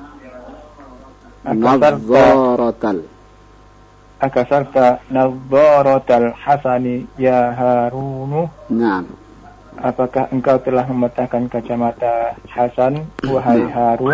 akasarta Nadharatal. akasarta nawaratal hasani ya Harunu. Naam. Apakah engkau telah mematahkan kacamata Hasan, wahai Harun?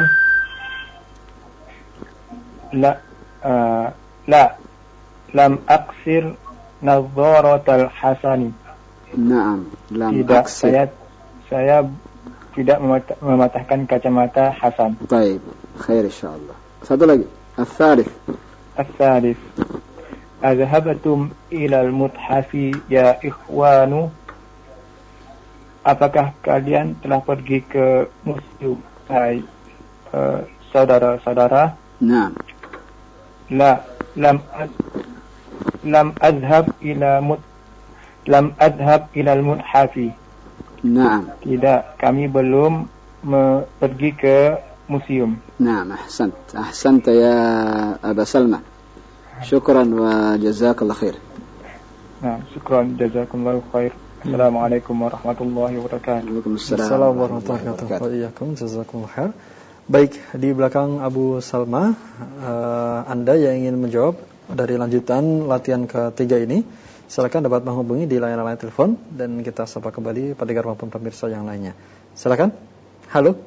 La, uh, la, lam aksir nadharatal Hasani. Naam, lam Tidak, aksir. saya saya tidak memat- mematahkan kacamata Hasan. Baik, khair insyaallah. Satu lagi, al-thalith. As-salif, azhabatum ilal muthafi ya ikhwanu? Apakah kalian telah pergi ke museum, hai uh, saudara-saudara? Naam. La, lam ad, lam azhab ila mut lam adhab ila al-muthafi. Naam. Tidak, kami belum me- pergi ke museum. Naam, ahsant. Ahsanta ya Aba Salma. Syukran wa jazakallah khair. Nah, syukran jazakumullahu khair. Assalamualaikum warahmatullahi wabarakatuh. Waalaikumsalam warahmatullahi wabarakatuh. Waalaikumsalam jazakumullah khair. Baik, di belakang Abu Salma, uh, Anda yang ingin menjawab dari lanjutan latihan ketiga ini, silakan dapat menghubungi di layanan line telepon dan kita sapa kembali pendengar maupun pemirsa yang lainnya. Silakan. Halo.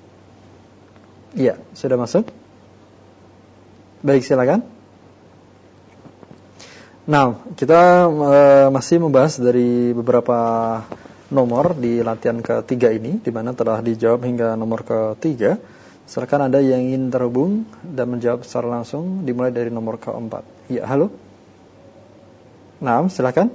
Iya, sudah masuk. Baik, silakan. Nah, kita uh, masih membahas dari beberapa nomor di latihan ketiga ini, di mana telah dijawab hingga nomor ketiga. Silakan Anda yang ingin terhubung dan menjawab secara langsung dimulai dari nomor keempat. Ya, halo. Nah, silakan.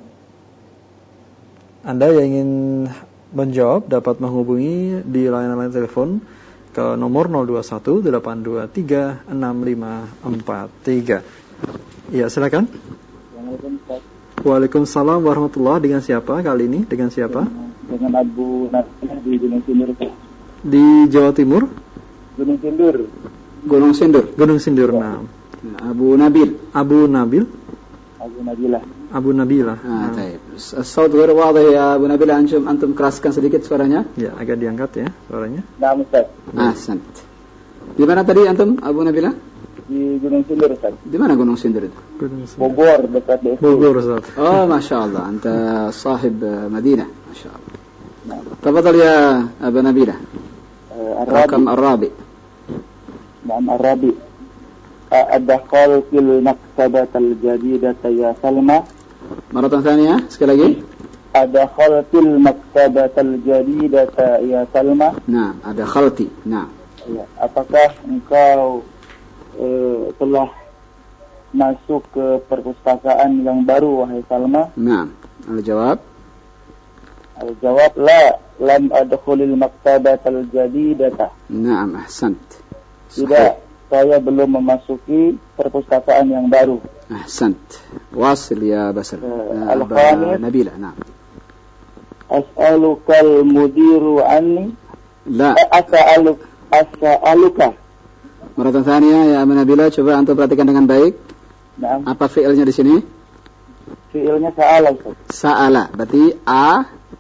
Anda yang ingin menjawab dapat menghubungi di layanan telepon ke nomor nol dua satu delapan dua tiga enam lima empat tiga. Ya, silakan. Waalaikumsalam warahmatullahi. Dengan siapa kali ini? Dengan siapa? Dengan Abu Nabil di Gunung Sindur. Di Jawa Timur? Gunung Sindur. Gunung Sindur. Gunung Sindur. Nah. Abu Nabil. Abu Nabil. Abu Nabilah. Abu Nabilah. Ah, baik. As-saut ghair wadih ya Abu Nabil, antum antum keraskan sedikit suaranya. Ya, agak diangkat ya suaranya. Nah, Ustaz. Ahsan. Di mana tadi antum Abu Nabilah? Di Gunung Sindur, Ustaz. Di mana Gunung Sindur itu? Gunung Sindur. Bogor, dekat D S D. Bogor, Ustaz. Oh, masyaallah. Anta sahib Madinah. Masyaallah. Tafadhal ya Abu Nabilah. Rakam Ar-Rabi. Naam Ar-Rabi. Adkhal fil maktabat al-jadidah ya Salma. Maratan tsaniyah, sekali lagi. Adkhal fil maktabat al-jadidah ya Salma. Nah, ada khalti. Nah. Ya, apakah engkau uh, telah masuk ke perpustakaan yang baru wahai Salma? Nah, al-jawab. Al-jawab la, lam adkhulil maktabat al-jadidah. Naam, ahsant. Tidak, saya belum memasuki perpustakaan yang baru. Ahsant. Wasil ya Basal. Uh, Al-Khamis. Nabila, nah. As'alukal mudiru anni. La. As'aluk as'aluka. Maratan tsaniyah ya Abu Nabila, coba antum perhatikan dengan baik. Naam. Apa fi'ilnya di sini? Fi'ilnya sa'ala. Sa'ala, berarti a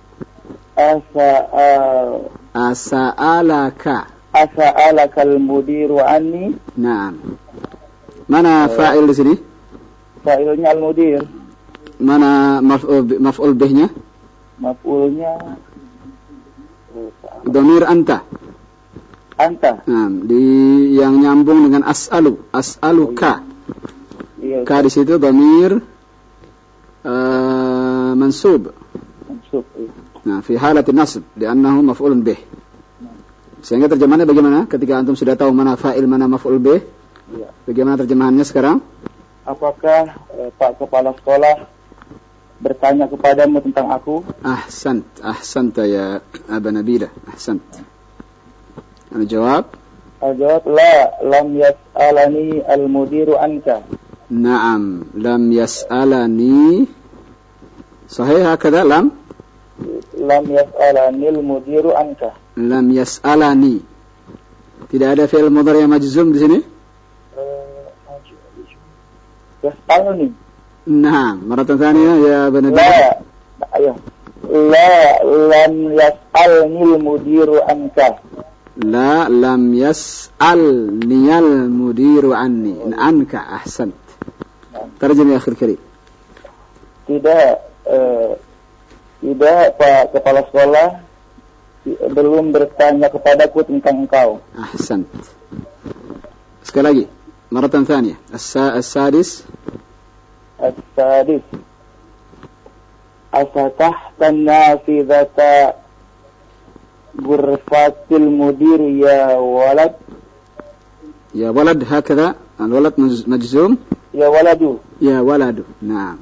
As'al as'alaka. As'alakal mudiru anni. Naam. Mana fa'il di sini? Fa'ilnya al-mudir. Mana maf'ul maf'ul bihnya? Maf'ulnya Dhamir anta. anta. Nah, di yang nyambung dengan as'alu, as'aluka. Iya. Ka di situ dhamir uh, mansub. Mansub. Iya. Nah, fi halat nasb, li'annahu maf'ulun bih. Sehingga terjemahannya bagaimana? Ketika antum sudah tahu mana fa'il, mana maf'ul bih, Iya. bagaimana terjemahannya sekarang? Apakah eh, Pak Kepala Sekolah bertanya kepadamu tentang aku? Ahsant, ahsanta ya Aba Nabila, ahsant. Anda jawab? Al-jawab la, lam yas'alani al-mudiru anka. Naam, lam yas'alani. Sahih hakadha lam? Lam yas'alani al-mudiru anka. Lam yas'alani. Tidak ada fi'il mudhari' yang majzum di sini? Yas'alni. Nah, maratan tsaniyah ya Aba Nabila. La, ayo. La, lam yas'alni al-mudiru anka. La lam yas'alni al-mudiru anni. Anka, ahsant. Tarjim ya akhir karim. Tidak, eh, tidak Pak Kepala Sekolah belum bertanya kepadaku tentang engkau. Ahsant. Sekali lagi. Maratan tsaniyah. As-sadis. As-sadis. Asatahtan nafidhata ghurfatil mudir ya walad. Ya walad hakadha. Al-walad majzum. Ya waladu. Ya waladu. Naam.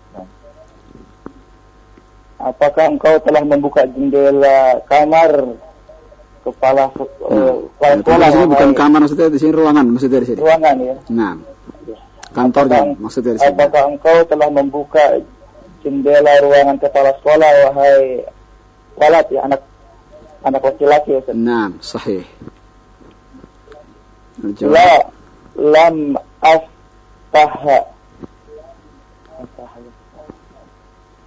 Apakah engkau telah membuka jendela kamar kepala uh, nah, sekolah? Di sini bukan kamar, maksudnya di sini ruangan, maksudnya di sini. Ruangan ya. Nah. Kantornya maksudnya di sini. Apakah engkau telah membuka jendela ruangan kepala sekolah wahai walad ya, anak anak laki-laki ya? Naam, sahih. La lam aftah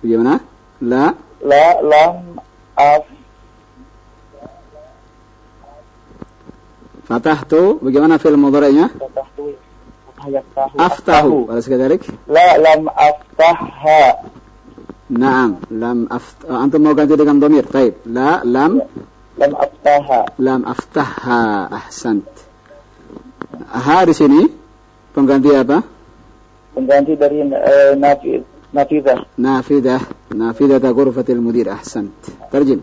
Bagaimana? La La lam af fatahtu. Bagaimana fi'il mudhari'nya? fatahtu yaftahu Aftahu. Balas kadalik. La lam aftahha. Naam, lam aft antum mau ganti dengan dhamir. Baik. La lam lam aftahha. lam aftahha. Ahsant. Ha di sini pengganti apa? Pengganti dari uh, nafi nafidah. Nafidah. Nafidah ghurfatil mudir. Ahsant. Terjem.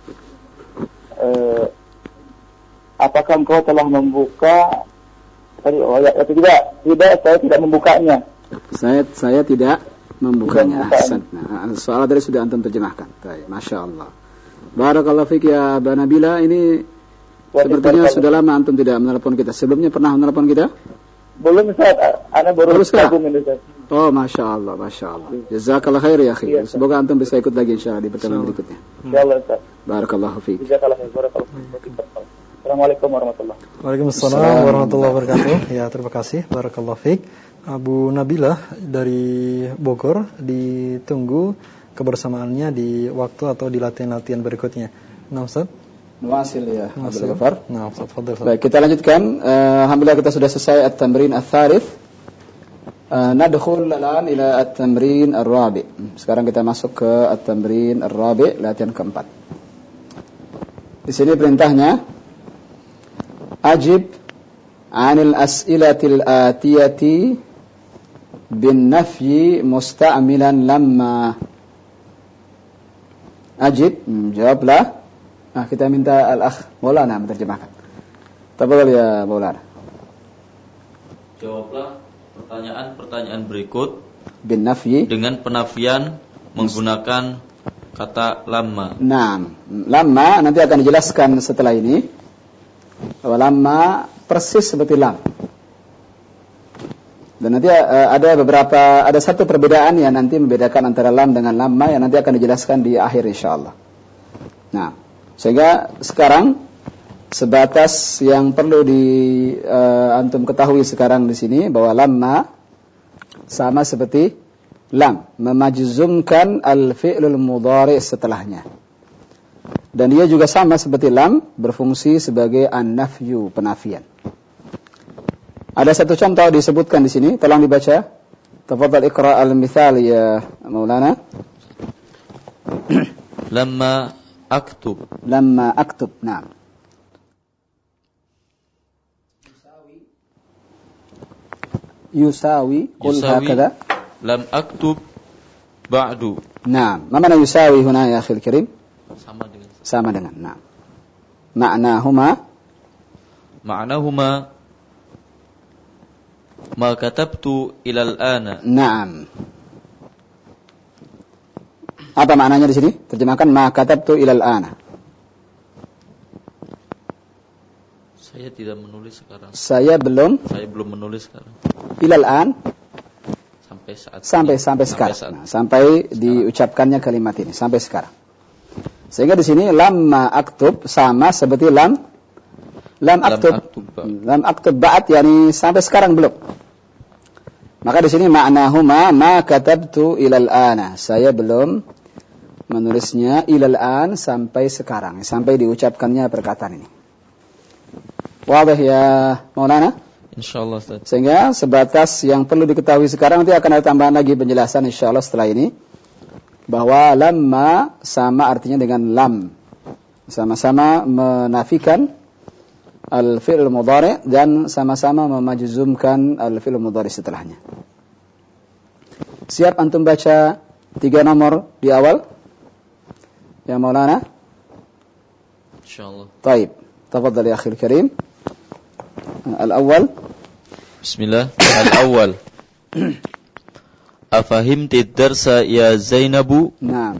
Uh, apakah engkau telah membuka tadi oh ya, atau tidak? Tidak, saya tidak membukanya. Saya saya tidak membukanya. Tidak Ahsant. Nah, soal tadi sudah antum terjemahkan. Baik, Masya Allah. Barakallahu fiik ya Aba Nabila. Ini sepertinya sudah lama antum tidak menelpon kita. Sebelumnya pernah menelpon kita? Belum, Ustaz. Ana baru gabung ini, Ustaz. Oh, Masya Allah, Masya Allah. Jazakallah khair ya akhi. Semoga antum bisa ikut lagi insyaallah di pertemuan berikutnya. Insyaallah, Ustaz. Barakallahu fiik. Jazakallah khair. Barakallahu fiik. Assalamualaikum warahmatullahi wabarakatuh. Waalaikumsalam warahmatullahi wabarakatuh. Ya, terima kasih. Barakallahu fiik. Abu Nabilah dari Bogor, ditunggu kebersamaannya di waktu atau di latihan-latihan berikutnya. Nah, Ustaz. Nuasil ya, Nuasil. Abdul Ghaffar. Nah, Ustaz, fadhil. Baik, kita lanjutkan. Uh, Alhamdulillah kita sudah selesai at-tamrin ats-tsalits. Uh, nadkhul al-an ila at-tamrin ar-rabi'. Sekarang kita masuk ke at-tamrin ar-rabi', latihan keempat. Di sini perintahnya ajib 'anil as'ilatil atiyati bin nafyi musta'milan lamma. Ajib, hmm, jawablah. Nah, kita minta al-akh Maulana menerjemahkan. Tafadhal ya Maulana. Jawablah pertanyaan-pertanyaan berikut bin nafyi dengan penafian menggunakan kata lamma. Naam. Lamma nanti akan dijelaskan setelah ini. Bahwa lamma persis seperti lam. Dan nanti uh, ada beberapa ada satu perbedaan yang nanti membedakan antara lam dengan lamma yang nanti akan dijelaskan di akhir insyaallah. Nah, sehingga sekarang sebatas yang perlu di uh, antum ketahui sekarang di sini bahwa lamma sama seperti lam, memajzumkan al-fi'lul mudhari' setelahnya. Dan dia juga sama seperti lam, berfungsi sebagai an-nafyu, penafian. Ada satu contoh disebutkan di sini, tolong dibaca. Tafadhal iqra al-mithal ya Maulana. Lamma aktub. Lamma aktub. Naam. Yusawi. Qul hakadha. Lam aktub ba'du. Naam. Ma mana yusawi huna ya akhil karim? Sama dengan. Sama dengan. Naam. Ma'nahuma. Ma'nahuma ma katabtu ilal ana. Naam. Apa maknanya di sini? Terjemahkan ma katabtu ilal ana. Saya tidak menulis sekarang. Saya belum. Saya belum menulis sekarang. Ilal an. Sampai saat. Sampai ini. sampai sekarang. Sampai, nah, sampai diucapkannya kalimat ini sampai sekarang. Sehingga di sini lamma aktub sama seperti lam lam aktub. Lam aktub ba'd yani sampai sekarang belum. Maka di sini ma'nahuma ma katabtu ilal ana. Saya belum menulisnya ilal an sampai sekarang, sampai diucapkannya perkataan ini. Wadah ya Maulana? Insyaallah Ustaz. Sehingga sebatas yang perlu diketahui sekarang, nanti akan ada tambahan lagi penjelasan insyaallah setelah ini. Bahwa lamma sama artinya dengan lam. Sama-sama menafikan al-fi'l mudhari' dan sama-sama memajzumkan al-fi'l mudhari' setelahnya. Siap antum baca tiga nomor di awal? Ya Maulana? Insyaallah. Taib. Tafadhal ya akhil karim. Al-awwal. Bismillah. Al-awwal. Afahimti darsa ya Zainabu? Naam.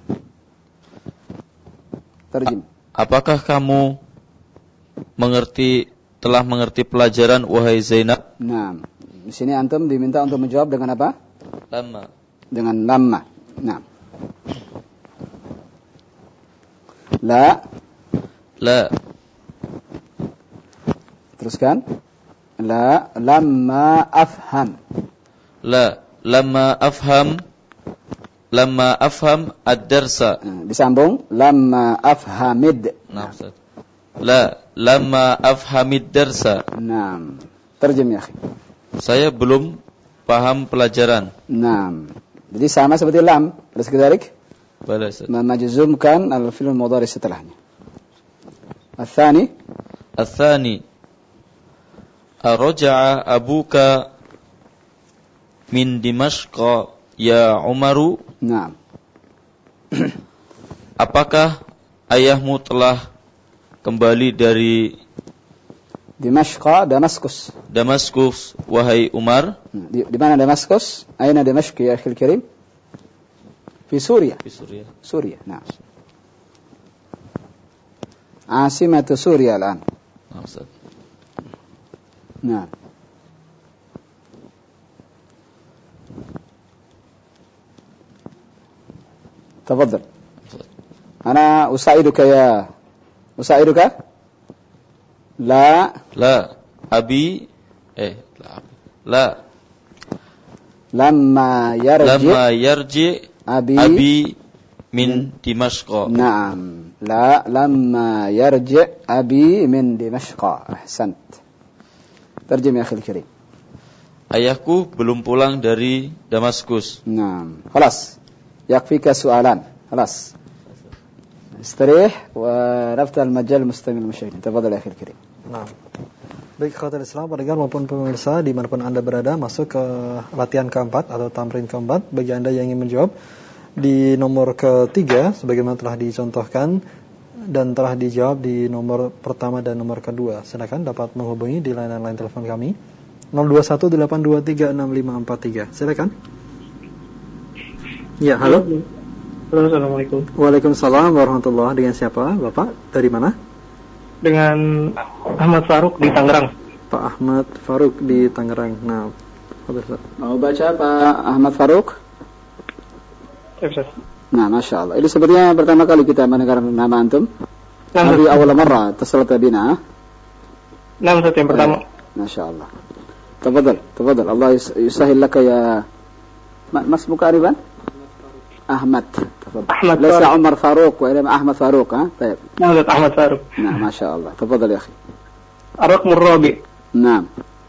Terjem. Apakah kamu mengerti telah mengerti pelajaran wahai Zainab? Naam. Di sini antum diminta untuk menjawab dengan apa? Lamma. Dengan lamma. Naam. La. La. Teruskan. La lamma afham. La lamma afham lamma afham ad-darsa. Disambung, lamma afhamid. Nah, Ustaz. La, lamma afhamid darsa. Naam. Terjem ya akhi. Saya belum paham pelajaran. Naam. Jadi sama seperti lam. Alas kedalik? Bala, Ustaz. Memajzumkan al-fi'l mudhari setelahnya. Al-thani? Al-thani. Araja'a abuka min Dimashqa ya Umaru. Naam. Apakah ayahmu telah kembali dari Dimashqa, Damaskus. Damaskus, wahai Umar? Di, di mana Damaskus? Aina Damashq ya akhil karim? Fi Suria. Di Suria. Suria, naam. Asimatu Suria al-an. Nah, Ustaz. Naam. تفضل. أنا أساعدك يا أساعدك لا La, abi eh la, la. لما يرجع Lama yarji أبي abi min Dimashqa. نعم لا لما يرجع أبي من دمشق. أحسنت. ترجم يا أخي الكريم. Ayahku belum pulang dari Damaskus. نعم خلاص يكفيك سؤالان خلاص استريح ونفتح المجال مستمع المشاهدين. تفضل يا أخي الكريم. Nah, baik ikhwatul Islam, pendengar maupun pemirsa dimanapun Anda berada, masuk ke latihan keempat atau tamrin keempat. Bagi Anda yang ingin menjawab di nomor ketiga, sebagaimana telah dicontohkan dan telah dijawab di nomor pertama dan nomor kedua, silakan dapat menghubungi di layanan telepon kami nol dua satu delapan dua tiga enam lima empat tiga. Silakan. Ya, halo. Halo, assalamualaikum. Waalaikumsalam warahmatullahi. Dengan siapa, Bapak? Dari mana? Dengan Ahmad Faruk di Tangerang. Pak Ahmad Faruk di Tangerang. Nah, mau baca Pak Ahmad Faruk? Ya, Ustaz. Nah, Masya Allah. Ini sebenarnya pertama kali kita mendengar nama antum. Nabi awal marra tasalata bina. Nah, Ustaz, yang pertama. Masya Allah. Tafadhal, tafadhal. Allah yusahil laka ya. Mas muka Ariban? Ahmad. أحمد ليس فاروق. عمر فاروق وإنما أحمد فاروق. ها طيب. نعم أحمد فاروق. نعم ما شاء الله. تفضل يا أخي. الرقم الرابع. نعم.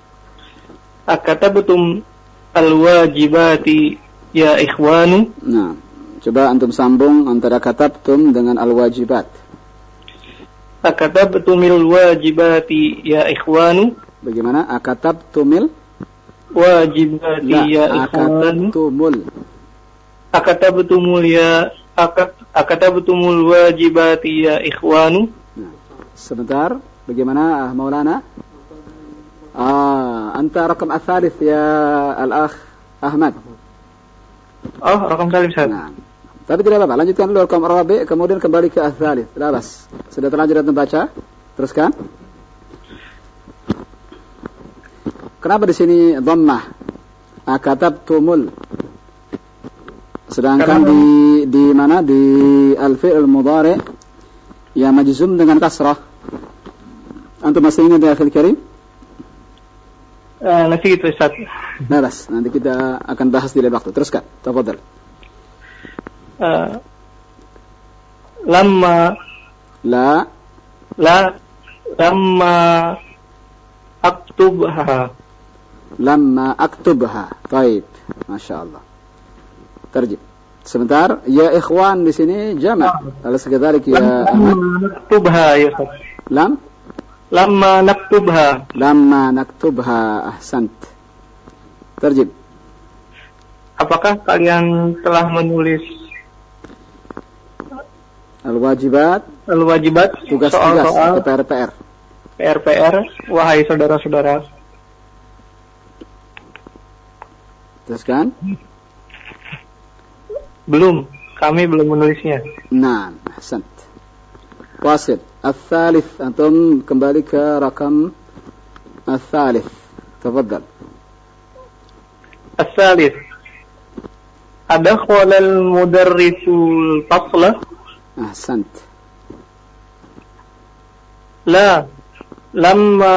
أكتبتم الواجبات يا إخوان. نعم. Coba antum sambung antara katabtum dengan al-wajibat. Akatabtumil wajibati ya ikhwanu. Bagaimana? Akatabtumil wajibati ya ikhwanu. Akatabtumul. Akatabtumul ya akat akatabtumul wajibati ya ikhwanu. Nah, sebentar, bagaimana Maulana? Ah, anta rakam ats-tsalits ya al-akh Ahmad. Oh, rakam salim Ustaz. Nah, tapi tidak apa-apa, lanjutkan dulu rakam rabi, kemudian kembali ke ats-tsalits. La bas. Sudah terlanjur antum baca? Teruskan. Kenapa di sini dhammah? Akatabtumul. Sedangkan di di mana di al-fi'l mudhari ya majzum dengan kasrah. Antum masih ingat ya akhil karim? Uh, nanti gitu Ustaz. Nah, bas. Nanti kita akan bahas di lain waktu. Teruskan. Tafadhal. Uh, lamma la la lamma aktubha lamma aktubha. Baik. Masya-Allah. Terjem. Sebentar, ya ikhwan di sini jama'. Alas kadzalik ya naktubha ya Ustaz. Lam Lamma naktubha. Lamma naktubha. Ahsant. Terjem. Apakah kalian telah menulis al-wajibat, al-wajibat, tugas-tugas, soal-soal, P R P R. P R P R, wahai saudara-saudara? Teruskan. Belum, kami belum menulisnya. Nah, ahsant. Wasil. Al-thalith, antum kembali ke rakam al-thalith. Tafadhal. Al-thalith. Adakhala al-mudarrisul fasla? Ahsant. La. Lamma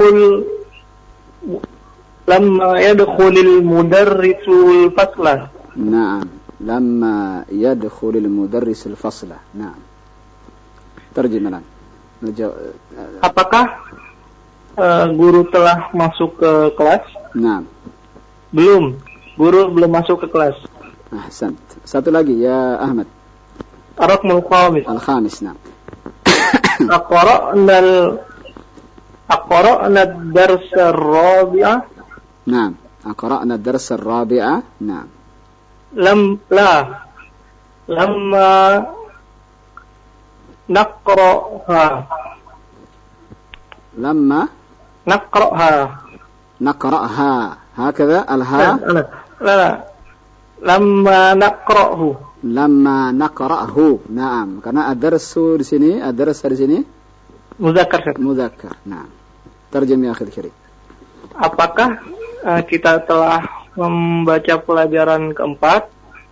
yadkhul Lamma yadkhulil mudarrisul fasla. Naam. Lamma yadkhulul mudarrisul fasla. Naam. Terjemahan. Apakah uh, guru telah masuk ke kelas? Naam. Belum. Guru belum masuk ke kelas. Ahsan. Satu lagi ya Ahmad. Ar-raqmul khamis. Al-khamis, naam. Aqra'na Aqra'na ad-dars ar-rabi'ah. Naam. Aqra'na ad-dars ar-rabi'ah. Naam. Lam la lamma naqra'ha. Lamma naqra'ha. Naqra'ha. Hakadha al-ha. La la. Lamma naqra'hu. Lamma naqra'hu. Naam. Karena ad-darsu di sini, ad-dars di sini Muzakkar. Muzakkar. Naam. Terjem ya akhil kirim. Apakah uh, kita telah membaca pelajaran keempat?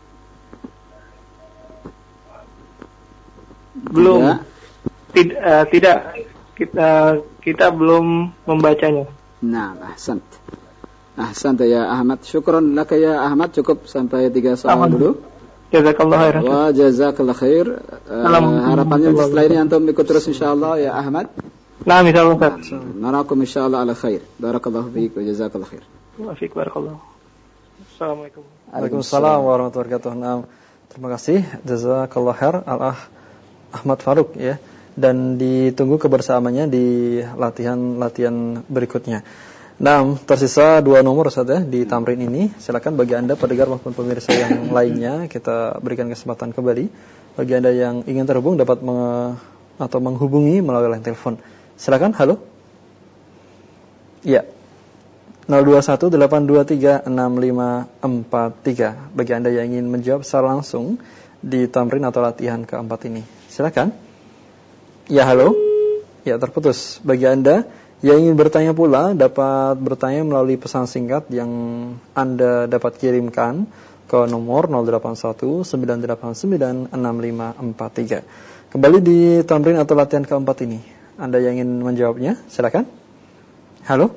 Belum. Tidak. Uh, tidak. Kita kita belum membacanya. Naam, ahsant. Ahsant ya Ahmad. Syukran laka ya Ahmad. Cukup sampai tiga soal dulu. Jazakallah khair. Wa jazakallah khair. Uh, harapannya setelah ini antum ikut terus insyaallah ya Ahmad. Nah, insyaallah. Narakum insyaallah ala khair. Barakallahu fiik wa jazakallah khair. Wa fiik barakallah. Assalamualaikum. Waalaikumsalam warahmatullahi wabarakatuh. Nah, terima kasih jazakallah khair Al-Ah Ahmad Faruk ya. Dan ditunggu kebersamaannya di latihan-latihan berikutnya. Nah, tersisa dua nomor saja di tamrin ini. Silakan bagi Anda pendengar maupun pemirsa yang lainnya kita berikan kesempatan kembali. Bagi Anda yang ingin terhubung dapat meng- atau menghubungi melalui line telepon. Silakan, halo. Ya. nol dua satu delapan dua tiga enam lima empat tiga. Bagi Anda yang ingin menjawab secara langsung di tamrin atau latihan keempat ini. Silakan. Ya, halo. Ya, terputus. Bagi Anda yang ingin bertanya pula dapat bertanya melalui pesan singkat yang Anda dapat kirimkan ke nomor nol delapan satu sembilan delapan sembilan enam lima empat tiga. Kembali di tamrin atau latihan keempat ini. Anda yang ingin menjawabnya, silakan. Halo.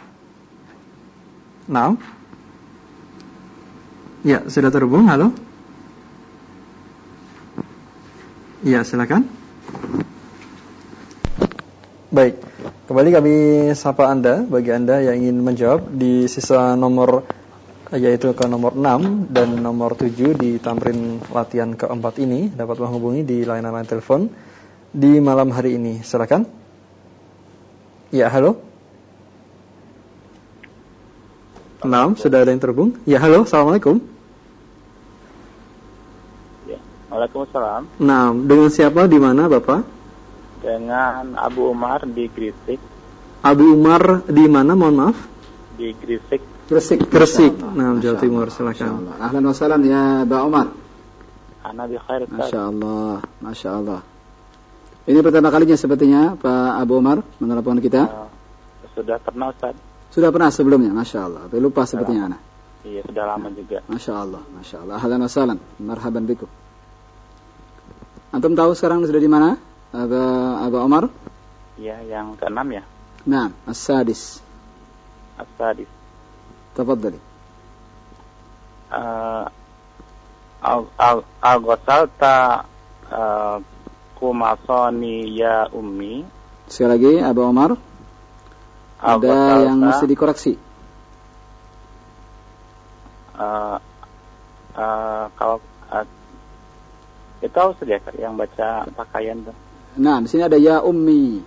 Naam. Ya, sudah terhubung. Halo. Ya, silakan. Baik, kembali kami sapa Anda, bagi Anda yang ingin menjawab di sisa nomor, yaitu ke nomor enam dan nomor tujuh di tamrin latihan keempat ini, dapat menghubungi di layanan telepon di malam hari ini. Silakan. Ya, halo. enam, sudah ada yang terhubung. Ya, halo, assalamualaikum. Ya, waalaikumsalam. Nah, dengan siapa, di mana Bapak? Dengan Abu Umar di Gresik. Abu Umar di mana, mohon maaf? Di Gresik. Gresik. Gresik. Nah, Jawa Timur, silakan. Ahlan wa salam ya Ba Umar. Ana bi khair. Masyaallah, masyaallah. Ini pertama kalinya sepertinya Pak Abu Umar menelepon kita. Uh, sudah pernah Ustaz. Sudah pernah sebelumnya, masyaallah. Tapi lupa sepertinya ana. Iya, sudah lama juga. Masyaallah, masyaallah. Ahlan wa salam. Marhaban bikum. Antum tahu sekarang sudah di mana? Aba Aba Umar? Iya, yang keenam ya. Naam, as-sadis. As-sadis. Tafadhali. Uh, Al-ghasalta uh, kumasoni ya ummi. Sekali lagi Aba Umar. Ada yang mesti dikoreksi. Uh, uh, kalau uh, itu tahu saja yang baca pakaian tuh. Nah, di sini ada ya ummi.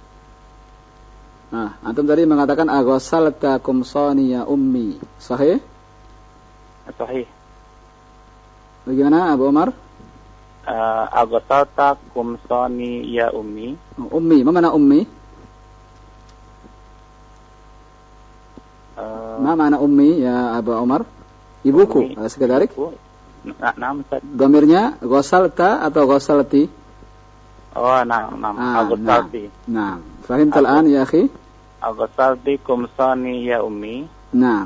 Nah, antum tadi mengatakan aghasalta kumsani ya ummi. Sahih? Sahih. Bagaimana Abu Umar? Uh, aghasalta kumsani ya ummi. Oh, ummi, mana ummi? Uh, Ma mana ummi ya Abu Umar? Ibuku, ada sekedarik? Nah, nama Ustaz. Dhamirnya ghasalta atau ghasalti? Oh, nah, nah, ah, aghasalti. Nah, fahim al-an ya akhi? Aghasalti kumsani ya ummi. Nah.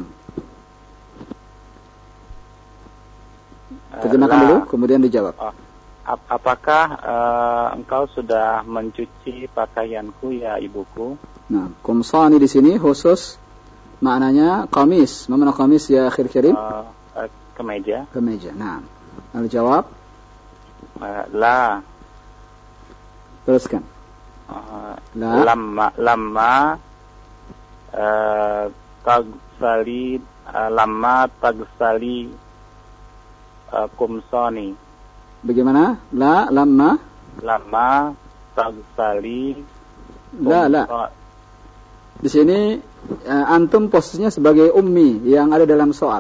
Terjemahkan dulu, kemudian dijawab. Oh, ap- apakah uh, engkau sudah mencuci pakaianku ya ibuku? Nah, kumsani di sini khusus maknanya qamis. Mana qamis ya akhir kirim? Uh, uh, kemeja. Kemeja. Nah, lalu jawab. Uh, la. Teruskan. Uh, La. Lama lama uh, tagsali uh, lama tagsali uh, kumsoni. Bagaimana? La lama Lama tagsali. La la. Di sini uh, antum posisinya sebagai ummi yang ada dalam soal.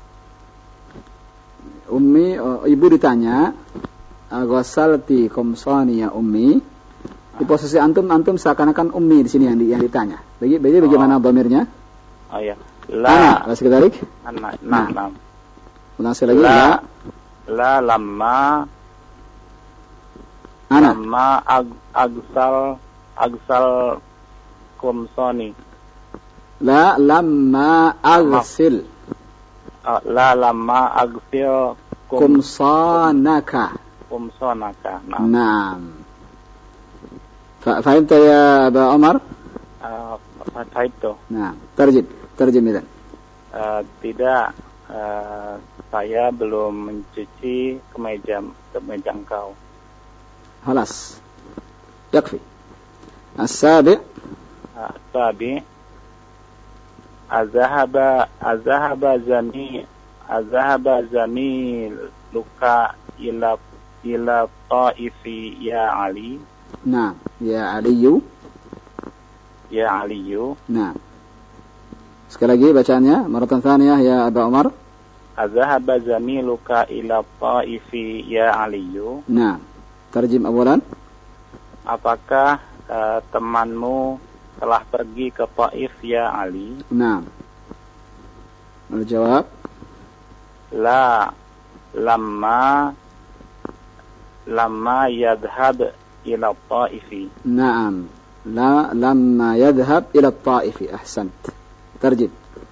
Ummi, oh, ibu ditanya, ghasalti kumsani ya ummi. Di posisi antum, antum seakan-akan ummi di sini yang, di, yang ditanya. Bagi, bagi bagaimana oh. dhamirnya? Oh ya. La. Ana, sekali. Ana. Nah, nah. Ulang sekali lagi. La. La. La lama. Ana. Lama ag, agsal agsal kumsoni. La lamma aghsil. Uh, la lama agsil kum, kumsanaka. kumsonaka. Nah. Naam. Fahimta ya Aba Umar? Uh, Fahimtu. Nah, terjem, terjem itu. Uh, tidak, uh, saya belum mencuci kemeja kemeja engkau. Halas. Yakfi. As-sabi. Uh, Sabi. Azahaba azahaba zami azahaba zami luka ila ila taifi ya Ali. Nah, ya Aliyu. Ya Aliyu. Nah. Sekali lagi bacaannya, maratan tsaniyah ya Aba Umar. Azahaba zami luka ila taifi ya Aliyu. Nah, terjem awalan. Apakah uh, temanmu telah pergi ke Taif ya Ali? Nah. Lalu jawab. La lamma lamma yadhhab ila Taifi. Naam. La lamma yadhhab ila Taifi. Ahsant. Terjem.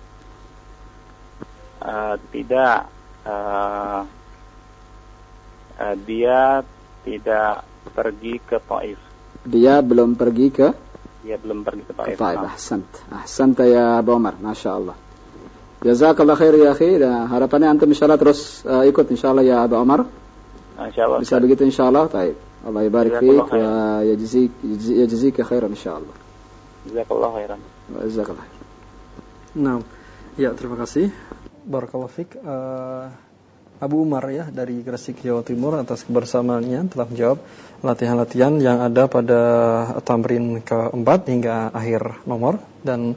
Uh, tidak uh, uh, dia tidak pergi ke Taif. Dia belum pergi ke Dia belum pergi ke Taif. Taif. Ahsant. Ahsant ya Abu Umar. Masya Allah. Jazakallah khair ya akhi. Dan harapannya antum insyaAllah terus uh, ikut insyaAllah ya Abu Umar. InsyaAllah. Bisa begitu insyaAllah. Taib. Allah ibarik fiik wa yajzik yajzika khairan insyaAllah. Jazakallah khairan. Jazakallah. Nah, ya terima kasih. Barakallahu fiik. Uh, Abu Umar ya dari Gresik Jawa Timur atas kebersamaannya telah menjawab latihan-latihan yang ada pada tamrin keempat hingga akhir nomor dan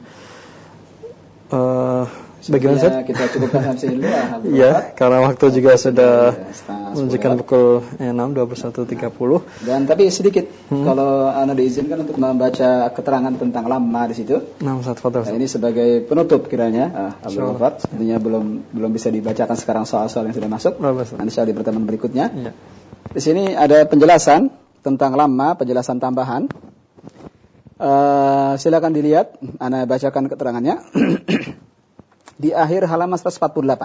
uh, bagaimana Ustaz? Kita cukupkan sampai sini dulu. Iya, karena waktu juga sudah menunjukkan pukul enam dua puluh satu tiga puluh. Dan tapi sedikit hmm. kalau Anda diizinkan untuk membaca keterangan tentang lamma di situ. Nah, Ustaz, fadhil. Nah, ini sebagai penutup kiranya. Ah, Abdul Wafat, sebenarnya belum belum bisa dibacakan sekarang soal-soal yang sudah masuk. Nanti insya Allah di pertemuan berikutnya. Iya. Di sini ada penjelasan tentang lamma, penjelasan tambahan. Uh, silakan dilihat, Anda bacakan keterangannya. Di akhir halaman seratus empat puluh delapan.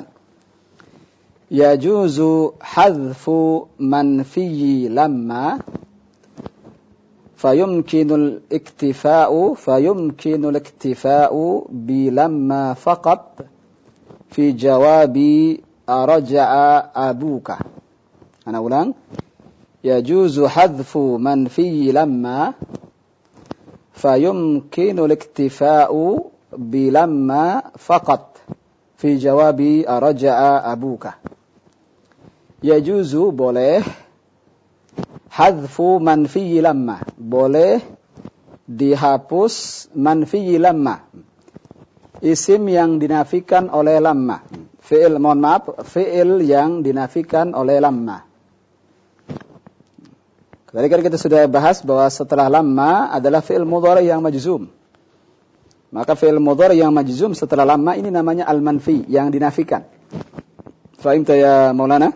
Yajuzu hadfu manfiyi lamma fayumkinul iktifa'u fayumkinul iktifa'u bi lamma faqat fi jawabi araja'a abuka. Ana ulang. Yajuzu hadfu manfiyi lamma fayumkinul iktifa'u bi lamma faqat fi jawabi araja'a abuka. Yajuzu boleh hadfu manfiyi lamma, boleh dihapus manfiyi lamma, isim yang dinafikan oleh lamma, fi'il, mohon maaf, fi'il yang dinafikan oleh lamma. Tadi kan kita sudah bahas bahwa setelah lamma adalah fi'il mudhari yang majzum. Maka fi'il mudhari yang majzum setelah lamma ini namanya al-manfi, yang dinafikan. Fahimta ya Maulana?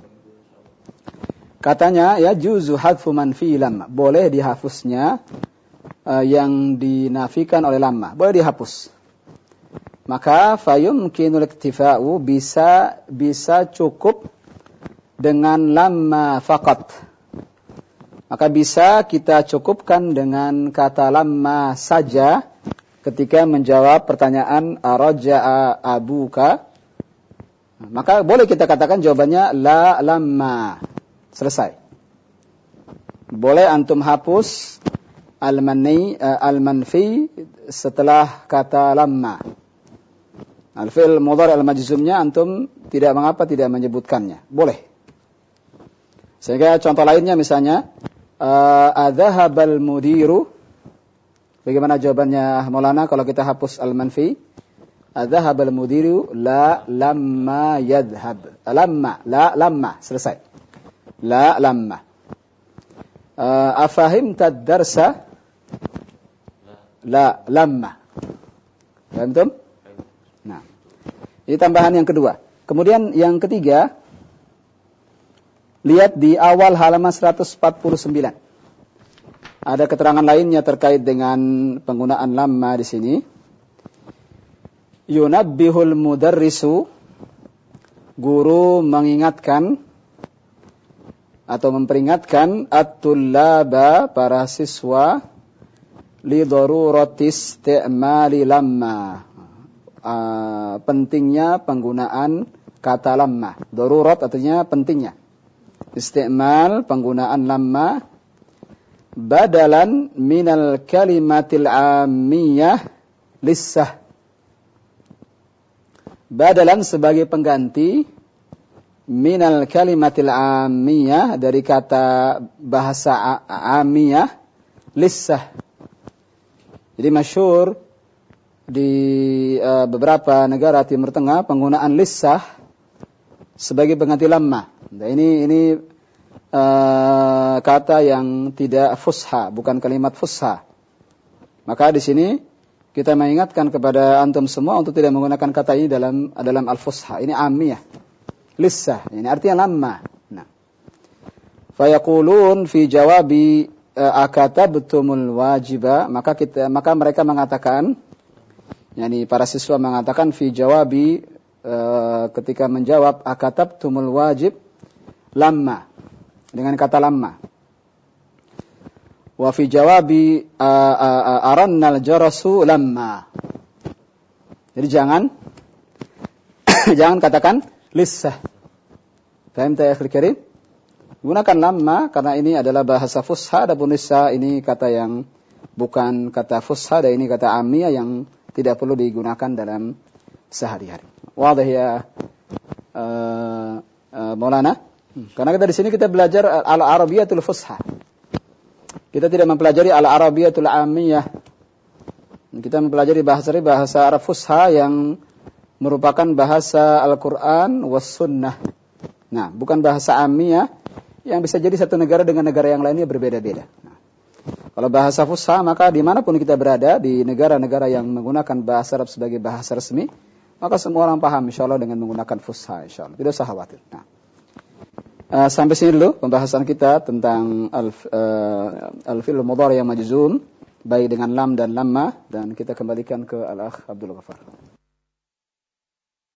Katanya ya juzu hadfu manfi lamma, boleh dihapusnya uh, yang dinafikan oleh lamma, boleh dihapus. Maka fayumkinul iktifa'u, bisa bisa cukup dengan lamma faqat. Maka bisa kita cukupkan dengan kata lamma saja ketika menjawab pertanyaan araja'a abuka, Maka boleh kita katakan jawabannya la lamma. Selesai. Boleh antum hapus al-manni uh, al-manfi setelah kata lamma. Al-fi'l mudhari' al-majzumnya antum tidak mengapa tidak menyebutkannya. Boleh. Sehingga contoh lainnya misalnya uh, adzahabal mudiru. Bagaimana jawabannya Maulana kalau kita hapus al-manfi? Adzahabal mudiru la lamma yadhhab. Lamma, la lamma, selesai. La lamma. Uh, afahimta ad-darsa? La lamma. Paham tuh? Nah. Ini tambahan yang kedua. Kemudian yang ketiga, lihat di awal halaman seratus empat puluh sembilan. Ada keterangan lainnya terkait dengan penggunaan lamma di sini. Yunabbihul mudarrisu, guru mengingatkan atau memperingatkan at-tullaba, para siswa, li daruratis isti'mali lamma, uh, pentingnya penggunaan kata lamma. Darurat artinya pentingnya. Isti'mal, penggunaan lamma, badalan minal kalimatil ammiyah lissah. Badalan sebagai pengganti minal kalimatil ammiyah, dari kata bahasa ammiyah lissah. Jadi masyhur di uh, beberapa negara Timur Tengah penggunaan lissah sebagai pengganti lamma. Nah, ini ini uh, kata yang tidak fusha, bukan kalimat fusha. Maka di sini kita mengingatkan kepada antum semua untuk tidak menggunakan kata ini dalam dalam al-fusha. Ini ammiyah. Lissah, ini artinya lamma. Nah. Fayaqulun fi jawabi akatabtumul wajiba, maka kita maka mereka mengatakan, yakni para siswa mengatakan fi jawabi, uh, ketika menjawab akatabtumul wajib lamma, dengan kata lamma. Wa fi jawabi uh, uh, arannal jarasu lamma. Jadi jangan jangan katakan lissah. Paham tak ya akhil karim? Gunakan lamma karena ini adalah bahasa fusha, adapun lissah ini kata yang bukan kata fusha, dan ini kata ammiyah yang tidak perlu digunakan dalam sehari-hari. Wadah ya uh, uh, Maulana? Karena kita di sini kita belajar al-arabiyatul fusha. Kita tidak mempelajari al-arabiyatul ammiyah. Kita mempelajari bahasa bahasa Arab fusha yang merupakan bahasa Al-Quran was sunnah. Nah, bukan bahasa ammiyah yang bisa jadi satu negara dengan negara yang lainnya berbeda-beda. Nah, kalau bahasa fusha, maka dimanapun kita berada di negara-negara yang menggunakan bahasa Arab sebagai bahasa resmi, maka semua orang paham insyaAllah dengan menggunakan fusha insyaAllah. Tidak usah khawatir. Nah, Uh, sampai sini dulu pembahasan kita tentang al-fi'l uh, mudhari' yang majzum baik dengan lam dan lamma, dan kita kembalikan ke Al-Akh Abdul Ghaffar.